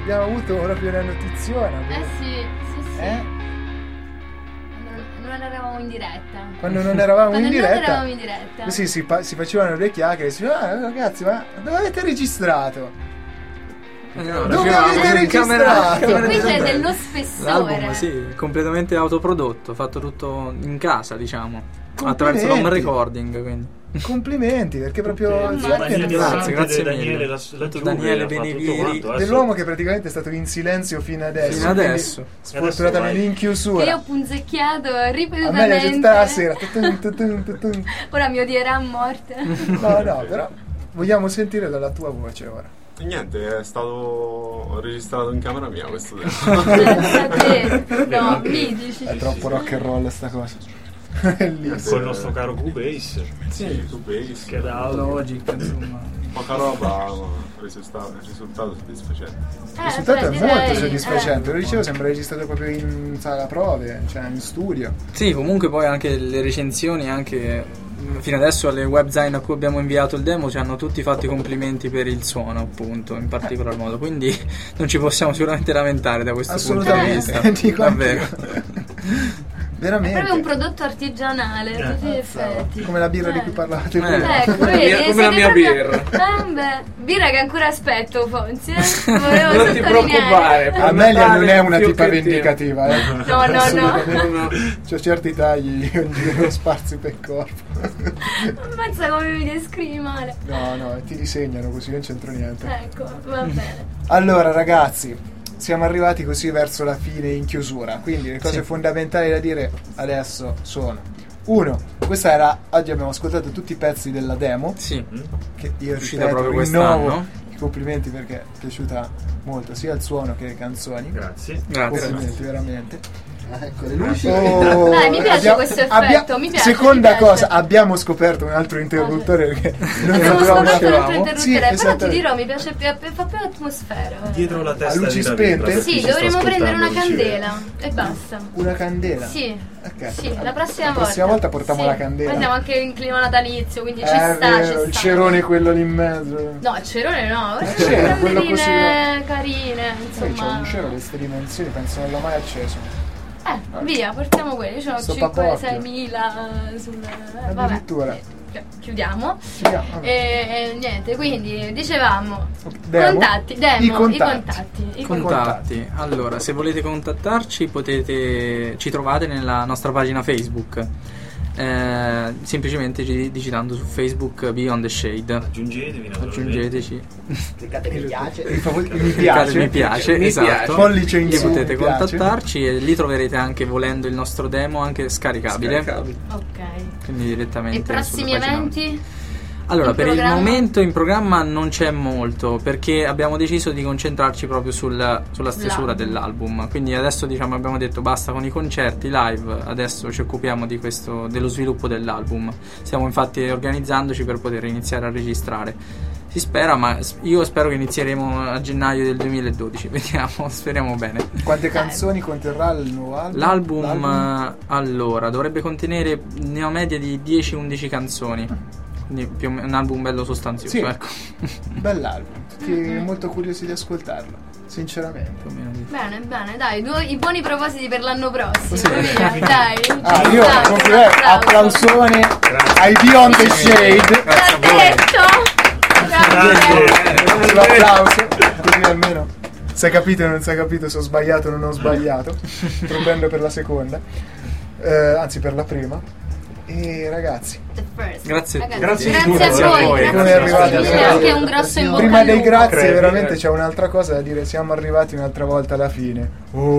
abbiamo avuto proprio una notiziona. Eh sì, sì, sì. Eh? Non, non eravamo in diretta. Quando non eravamo Quando in non diretta. eravamo in diretta. Così si, pa- si facevano le chiacchiere e si diceva, ah ragazzi, ma dove avete registrato? Eh no, Dove facevamo avete in camera- registrato? camera Qui di c'è hotel. dello spessore. L'album, sì, completamente autoprodotto, fatto tutto in casa, diciamo, Complimenti. attraverso l'home recording, quindi. Complimenti, perché proprio Grazie, grazie, grazie mille. Daniele, la, la Tutto Daniele ha fatto tutto Beneviri. quanto, adesso- dell'uomo che praticamente è stato in silenzio fino adesso. Fino adesso. quindi Sfortunatamente in Che chiusura. io ho punzecchiato A me le ripetutamente. tutta la sera. tutun, tutun, tutun. Ora mi odierà a morte. No, no, però vogliamo sentire dalla tua voce ora. E niente, è stato registrato in camera mia questo tempo. No, mitici. È troppo rock and roll sta cosa. Bellissimo. Con il nostro caro Cubase. Sì, Cubase. Che da Logic, insomma. Poca roba, ma il risultato, il risultato soddisfacente. Il risultato è beh, molto direi, soddisfacente, eh. lo dicevo, sembra registrato proprio in sala prove, cioè in studio. Sì, comunque poi anche le recensioni, anche fino adesso alle webzine a cui abbiamo inviato il demo ci hanno tutti fatto i complimenti per il suono, appunto, in particolar modo, quindi non ci possiamo sicuramente lamentare da questo punto di vista. Assolutamente, dico Davvero. anch'io. È Veramente. proprio un prodotto artigianale, a tutti gli effetti. Come la birra di cui parlavate prima. Ecco, come la vedi, mia- come la siete mia proprio- birra. Ah, beh, birra che ancora aspetto, Fonzi. Eh? Volevo Non ti sottolineare. preoccupare. Amelia non è una Più tipa che te. vendicativa, eh. No, no, no. Assolutamente. C'ho certi tagli in giro sparsi per corpo. Ammazza come mi descrivi male. No, no, ti disegnano così, non c'entro niente. Ecco, va bene. Allora, ragazzi, siamo arrivati così verso la fine in chiusura. Quindi le cose Sì. fondamentali da dire adesso sono: uno, questa era, oggi abbiamo ascoltato tutti i pezzi della demo. Sì. Che io È uscita ripeto, proprio rinnovo quest'anno. i complimenti perché è piaciuta molto sia il suono che le canzoni. Grazie. Grazie. Complimenti veramente. Ah, ecco le luci. Oh, Dai, mi piace questo effetto, mi piace, Seconda mi piace. cosa, abbiamo scoperto un altro interruttore perché non Abbiamo lo scoperto un altro conoscevamo. interruttore, Sì, però ti esattamente. dirò, mi piace più, fa più atmosfera. Dietro la testa luci di David, spente? per chi Sì, ci sta dovremmo prendere una ascoltando, luci candela e basta. Una candela. Sì, Ok. sì, la prossima La volta. prossima volta portiamo Sì. la candela. Poi siamo anche in clima natalizio, quindi ci Eh, sta, vero, ci il sta. cerone quello lì in mezzo. No, il cerone no, Il queste cerone, quello candeline carine, Sai, c'ho insomma. un cero di queste dimensioni, penso non l'ho mai acceso. Eh, via, portiamo quelli. Io ho Sto cinque papocchio. sei mila sul. eh, Vabbè. Addirittura. Eh, Chiudiamo. Chiudiamo, vabbè. E, e niente, quindi dicevamo Demo? contatti, demo, I i contatti. contatti. I Contatti. Allora, se volete contattarci potete ci trovate nella nostra pagina Facebook. Eh, semplicemente gi- digitando su Facebook Beyond the Shade. Aggiungetevi, naturalmente. Aggiungeteci. Cliccate mi piace. I favori- mi Cliccate piace. mi piace, Mi esatto. piace. Pollice in Lì su, potete mi piace. contattarci e lì troverete anche, volendo, il nostro demo anche scaricabile. Ok. Quindi direttamente E prossimi sulla pagina. eventi? Allora, in per il programma? momento in programma non c'è molto, perché abbiamo deciso di concentrarci proprio sul- sulla stesura L'album. dell'album. Quindi adesso, diciamo, abbiamo detto basta con i concerti live, adesso ci occupiamo di questo, dello sviluppo dell'album. Stiamo infatti organizzandoci per poter iniziare a registrare. Si spera, ma s- io spero che inizieremo a gennaio del duemiladodici. Vediamo, speriamo bene. Quante canzoni conterrà il nuovo album? L'album, eh, allora, dovrebbe contenere una media di dieci undici canzoni. Quindi più o meno un album bello sostanzioso, Sì. ecco. Bell'album, tutti molto curiosi di ascoltarlo, sinceramente. Più o meno di- Bene, bene, dai, due, i buoni propositi per l'anno prossimo. Sì. Via, dai. Ah, ci io sta, complimenti, applauso. applausone ai Beyond the Shade. L'ha detto! Grazie. L'applauso, così almeno se hai capito o non si è capito se ho sbagliato o non ho sbagliato. Prendendo per la seconda, eh, anzi per la prima. E ragazzi, The first. Grazie. Ragazzi, Grazie grazie, a a tutti. voi, Come grazie è arrivati a mille, fare- anche un grosso in bocca prima al dei lupo. grazie Credi, veramente eh. c'è un'altra cosa da dire, siamo arrivati un'altra volta alla fine.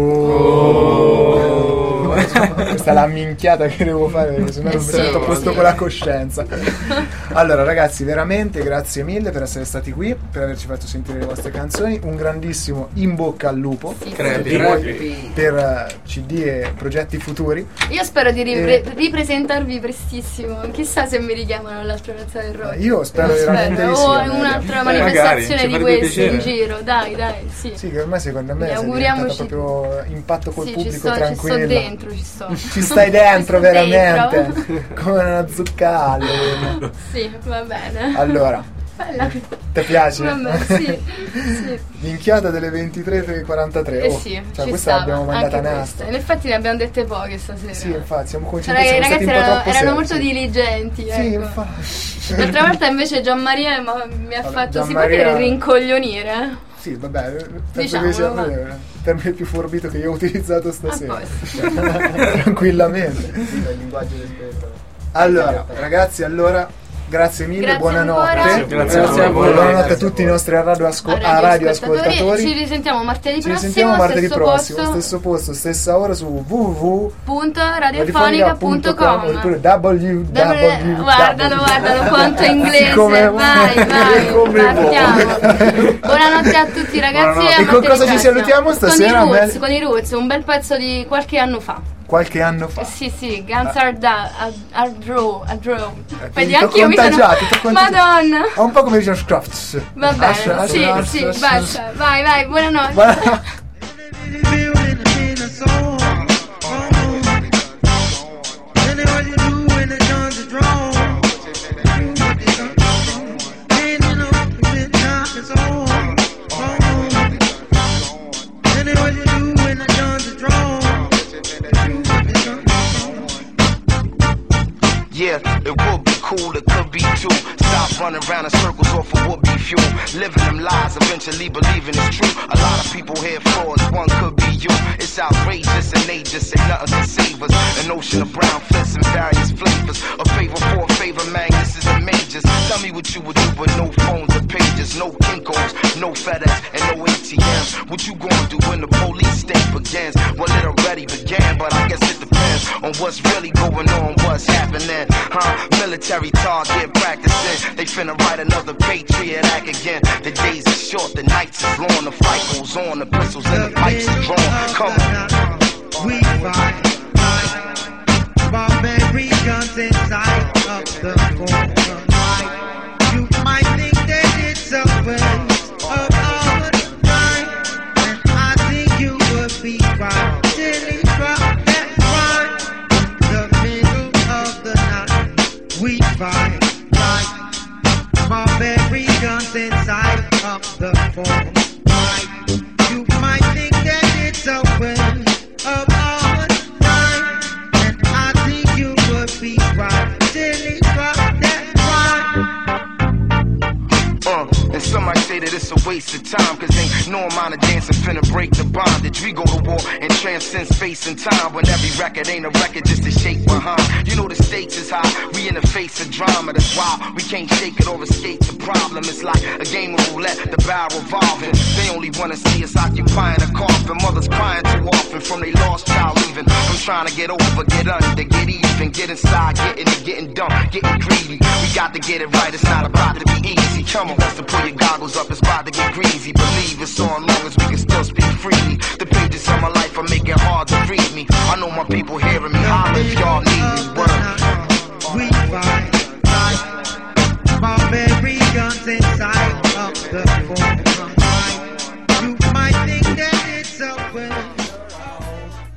Oh. Questa è la minchiata che devo fare perché sennò non mi Sì, sento a posto sì. con la coscienza. Allora ragazzi, veramente grazie mille per essere stati qui, per averci fatto sentire le vostre canzoni, un grandissimo in bocca al lupo Sì. Crepi. per, per eh, C D e progetti futuri. Io spero di ripre- Eh. ripresentarvi prestissimo. Chissà se mi richiamano all'altra piazza del rock. Io spero veramente di sì. O in Amelia. un'altra Eh, manifestazione magari, ci di farebbe questi in piacere. giro. Dai, dai, sì. Sì, che ormai secondo me Quindi è auguriamoci- diventata proprio impatto col Sì, ci pubblico sto, ci tranquillo. sto dentro, ci sto. Ci stai dentro Ci sto veramente dentro. come una zuccallo. Sì, va bene. Allora, Bella. Ti piace? Vabbè, sì, sì. Minchiata delle ventitré e quarantatré. Eh oh, sì, cioè ci questa stava, l'abbiamo mandata anche a questa. nastro. In effetti ne abbiamo dette poche stasera. Sì, infatti, siamo Cioè, concentrati, i siamo ragazzi stati un po' erano, troppo erano seri, molto sì. diligenti. Sì, Ecco. infatti. L'altra volta invece Gianmaria ma- mi ha Vabbè, fatto, si può Gianmaria- dire rincoglionire? Sì, vabbè, penso Diciamo, che sia va. il termine più forbito che io ho utilizzato stasera. A Tranquillamente. Il linguaggio del vetro. Allora, ragazzi, allora grazie mille, Grazie buonanotte. ancora. Grazie, grazie a voi. Buonanotte a tutti i nostri radioasco- A radioascoltatori. radioascoltatori. Ci risentiamo martedì Ci prossimo, risentiamo martedì stesso prossimo, posto, stesso posto, stessa ora su w w w punto radiofonica punto com. oppure w w Guardalo, guardalo quanto è inglese. Come- vai, vai, come partiamo. Buonanotte a tutti ragazzi. Buonanotte. a E con martedì cosa ci prossimo. salutiamo stasera, Con i Roots, Mel? con i Roots, un bel pezzo di qualche anno fa. Qualche anno fa. Eh, Sì, sì, Guns are da, a, a draw, a draw. Vedi, ti ho anche io mi sono... contagiato, ti ho contagiato. Madonna. È un po' come dice Crafts. Va bene, sì, sì, basta. Vai, vai, buonanotte. Yeah, it would be cool, it could be too. Stop running around in circles off of would be fuel. Living them lies, eventually believing it's true. A lot of people here frauds, one could be you. It's outrageous and they just say nothing can save us. An ocean of brown flints and various flavors. A favor for a favor, man, this is a majors. Tell me what you would do with no phones or pages, no Kinkos, no FedEx, and no A T Ms. What you gonna do when the police state begins? Well, it already began, but I guess it depends on what's really going on, what's happening. Huh? Military target practicing. They finna write another Patriot Act again. The days are short, the nights are long. The fight goes on, the pistols and the pipes are drawn. Come on. We fight like barbarians inside of the corner. You might think that it's a waste of our time, and I think you would be right till you drop that rhyme. The middle of the night, we fight like barbarians inside of the corner. You might think that it's a waste of our time, and I think you would be right till you drop that rhyme. Uh, and some might say that it's a waste of time, cause ain't no amount of dancing finna break the bondage. We go to war and transcend space and time, when every record ain't a record, just a shape behind. You know the stakes is high, we in the face of drama, that's why we can't shake it or escape the problem. It's like a game of roulette, the barrel revolving. They only wanna see us occupying a coffin, mothers crying too often from they lost child leaving. I'm trying to get over, get under, get even, get inside, getting it, getting dumb, getting greedy. We got to get it right, it's not about to be easy. Come on, best to pull your goggles up, it's about to get greasy. Believe it's on long as we can still speak freely. The pages of my life are making hard to read me. I know my people hearing me, holler if y'all need me. Word. We fight like barbarians inside of the corner.